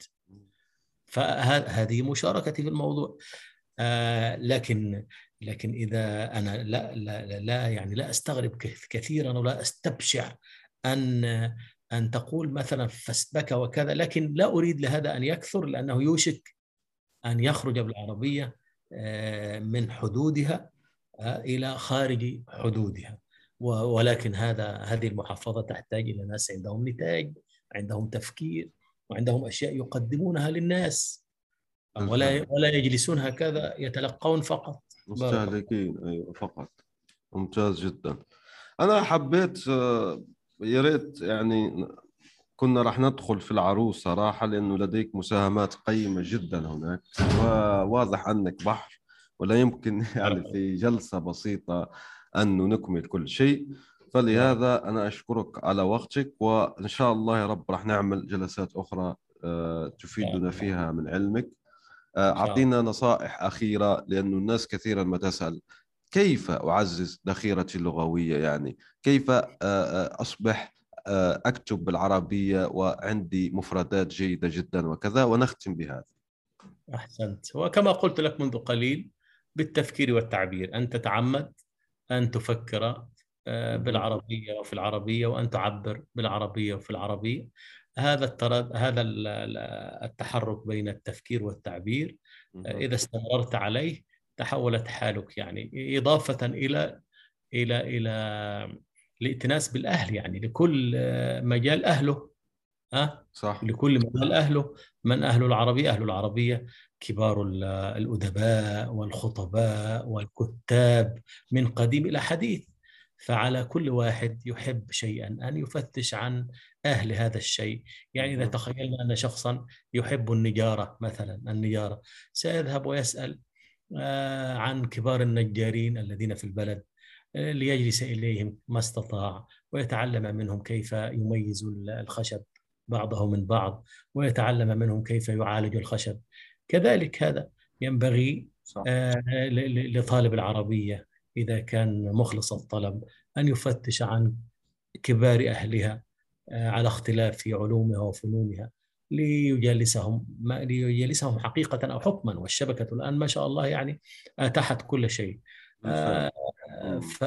فهذه مشاركتي في الموضوع. آه لكن لكن إذا أنا لا لا لا يعني لا أستغرب كثيرا ولا أستبشع أن أن تقول مثلا فسبك وكذا، لكن لا أريد لهذا أن يكثر، لأنه يوشك أن يخرج بالعربية من حدودها إلى خارج حدودها. ولكن هذا هذه المحافظة تحتاج إلى ناس عندهم نتاج، عندهم تفكير، وعندهم أشياء يقدمونها للناس، ولا ولا يجلسون هكذا يتلقون فقط مستهلكين. أيوة فقط. ممتاز جدا. أنا حبيت يا ريت يعني كنا راح ندخل في العروض صراحة، لأنه لديك مساهمات قيمة جدا هناك، وواضح أنك بحر ولا يمكن يعني في جلسة بسيطة أن نكمل كل شيء. فلهذا أنا أشكرك على وقتك، وإن شاء الله يا رب راح نعمل جلسات أخرى تفيدنا فيها من علمك. أعطينا نصائح أخيرة، لأنه الناس كثيرا ما تسأل كيف أعزز ذخيرتي اللغوية، يعني كيف أصبح أكتب بالعربية وعندي مفردات جيدة جدا وكذا، ونختم بهذا. أحسنت. وكما قلت لك منذ قليل، بالتفكير والتعبير، أن تتعمد أن تفكر بالعربية وفي العربية، وأن تعبر بالعربية وفي العربية. هذا الترد هذا التحرك بين التفكير والتعبير إذا استمررت عليه تحولت حالك، يعني إضافة إلى إلى إلى الائتناس بالأهل، يعني لكل مجال أهله. أه؟ صح. لكل مجال أهله. من أهل العربية؟ أهل العربية كبار الأدباء والخطباء والكتاب من قديم إلى حديث، فعلى كل واحد يحب شيئا أن يفتش عن أهل هذا الشيء. يعني إذا تخيلنا أن شخصا يحب النجارة مثلا، النجارة سيذهب ويسأل عن كبار النجارين الذين في البلد ليجلس إليهم ما استطاع، ويتعلم منهم كيف يميز الخشب بعضه من بعض، ويتعلم منهم كيف يعالج الخشب. كذلك هذا ينبغي لطالب العربية إذا كان مخلص الطلب أن يفتش عن كبار أهلها على اختلاف في علومها وفنونها، ليجالسهم ليجالسهم حقيقة أو حكما. والشبكة الآن ما شاء الله يعني أتاحت كل شيء. ف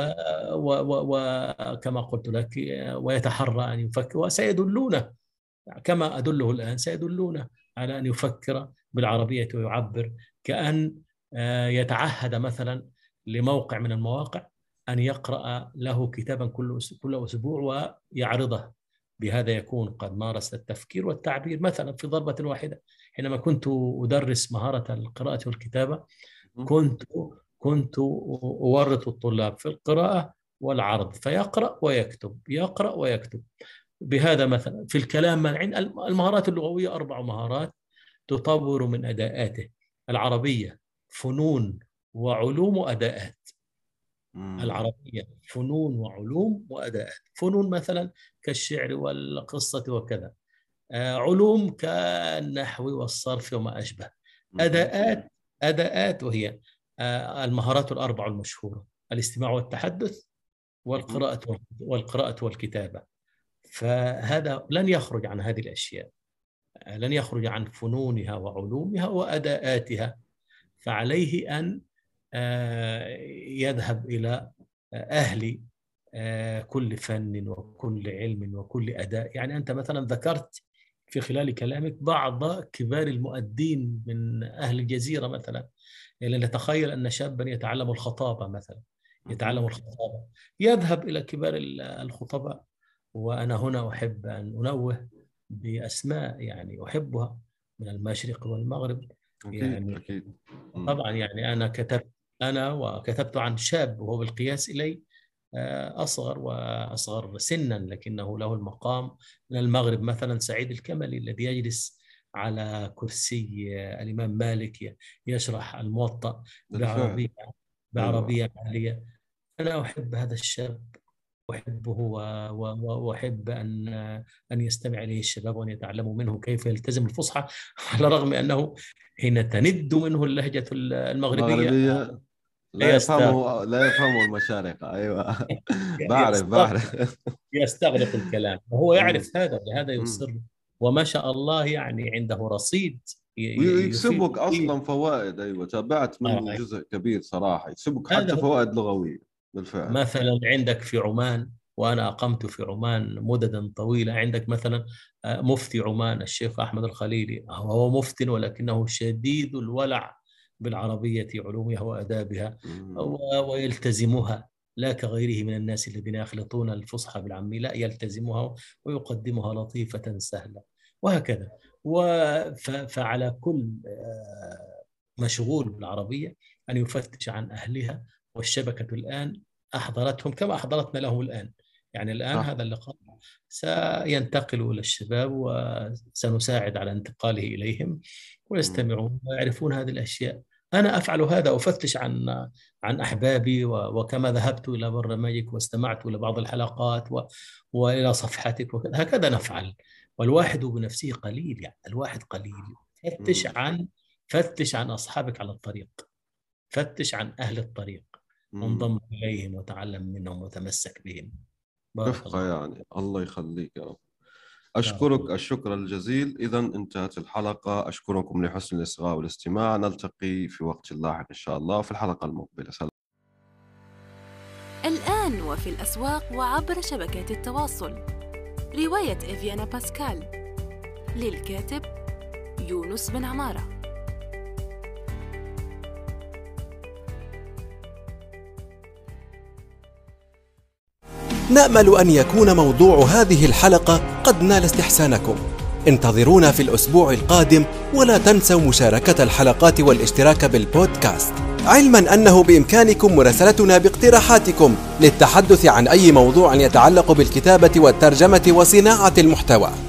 وكما قلت لك، ويتحرى أن يفكر، وسيدلونه كما أدله الآن، سيدلونه على أن يفكر بالعربية ويعبر، كأن يتعهد مثلا لموقع من المواقع أن يقرأ له كتابا كل كل أسبوع ويعرضه. بهذا يكون قد مارس التفكير والتعبير مثلا في ضربة واحدة. حينما كنت أدرس مهارة القراءة والكتابة كنت كنت أورط الطلاب في القراءة والعرض، فيقرأ ويكتب يقرأ ويكتب. بهذا مثلا في الكلام، المهارات اللغوية أربع مهارات تطور من أداءاته. العربية فنون وعلوم وأداءات. العربية فنون وعلوم وأداءات. فنون مثلا كالشعر والقصة وكذا، علوم كالنحو والصرف وما أشبه. أداءات أداءات وهي المهارات الأربع المشهورة: الاستماع والتحدث والقراءة والقراءة والكتابة. فهذا لن يخرج عن هذه الأشياء، لن يخرج عن فنونها وعلومها وأداءاتها. فعليه أن يذهب إلى أهل كل فن وكل علم وكل أداء. يعني أنت مثلا ذكرت في خلال كلامك بعض كبار المؤدين من أهل الجزيرة مثلا، يعني نتخيل أن شابا يتعلم الخطابة مثلا، يتعلم الخطابة يذهب إلى كبار الخطباء. وأنا هنا أحب أن أنوه بأسماء يعني أحبها من المشرق والمغرب. أكيد يعني أكيد. طبعا يعني أنا كتبت أنا وكتبت عن شاب وهو بالقياس إلي أصغر وأصغر سنا لكنه له المقام، من المغرب مثلا سعيد الكملي الذي يجلس على كرسي الإمام مالك يشرح الموطأ بعربية بعربية عالية. أنا أحب هذا الشاب، أحبه وأحب أن أن يستمع إليه الشباب وأن يتعلموا منه كيف يلتزم الفصحى، على الرغم أنه حين تند منه اللهجة المغربية لا يفهمه لا يفهمه المشارقة. أيوة بعرف بعرف يستغرق الكلام وهو يعرف هذا، لهذا يصر. وما شاء الله يعني عنده رصيد ويكسبك أصلا فوائد. أيوة تابعت منه آه. جزء كبير صراحة، يكسبك حتى فوائد لغوية بالفعل. مثلا عندك في عمان، وأنا أقمت في عمان مددا طويلة، عندك مثلا مفتي عمان الشيخ أحمد الخليلي، هو مفتي ولكنه شديد الولع بالعربية علومها وأدابها ويلتزمها، لا كغيره من الناس الذين يخلطون الفصحى بالعامية، لا يلتزمها ويقدمها لطيفة سهلة وهكذا. فعلى كل مشغول بالعربية أن يفتش عن أهلها، والشبكة الآن أحضرتهم كما أحضرتنا لهم الآن. يعني الآن هذا اللقاء سينتقل إلى الشباب وسنساعد على انتقاله إليهم ويستمعون ويعرفون هذه الأشياء. أنا أفعل هذا، أفتش عن عن أحبابي، وكما ذهبت إلى برنامجك واستمعت إلى بعض الحلقات و... وإلى صفحتك وكذا، هكذا نفعل. والواحد بنفسه قليل، يعني الواحد قليل. فتش عن فتش عن أصحابك على الطريق، فتش عن أهل الطريق، انضم إليهم وتعلم منهم وتمسك بهم. رفقة يعني الله يخليك يا رب. أشكرك الشكر الجزيل. إذا انتهت الحلقة، أشكركم لحسن الإصغاء والاستماع. نلتقي في وقت لاحق إن شاء الله في الحلقة المقبلة. سلام. الآن وفي الأسواق وعبر شبكات التواصل، رواية إفيانا باسكال للكاتب يونس بن عمارة. نأمل أن يكون موضوع هذه الحلقة قد نال استحسانكم. انتظرونا في الأسبوع القادم، ولا تنسوا مشاركة الحلقات والاشتراك بالبودكاست، علما أنه بإمكانكم مراسلتنا باقتراحاتكم للتحدث عن أي موضوع يتعلق بالكتابة والترجمة وصناعة المحتوى.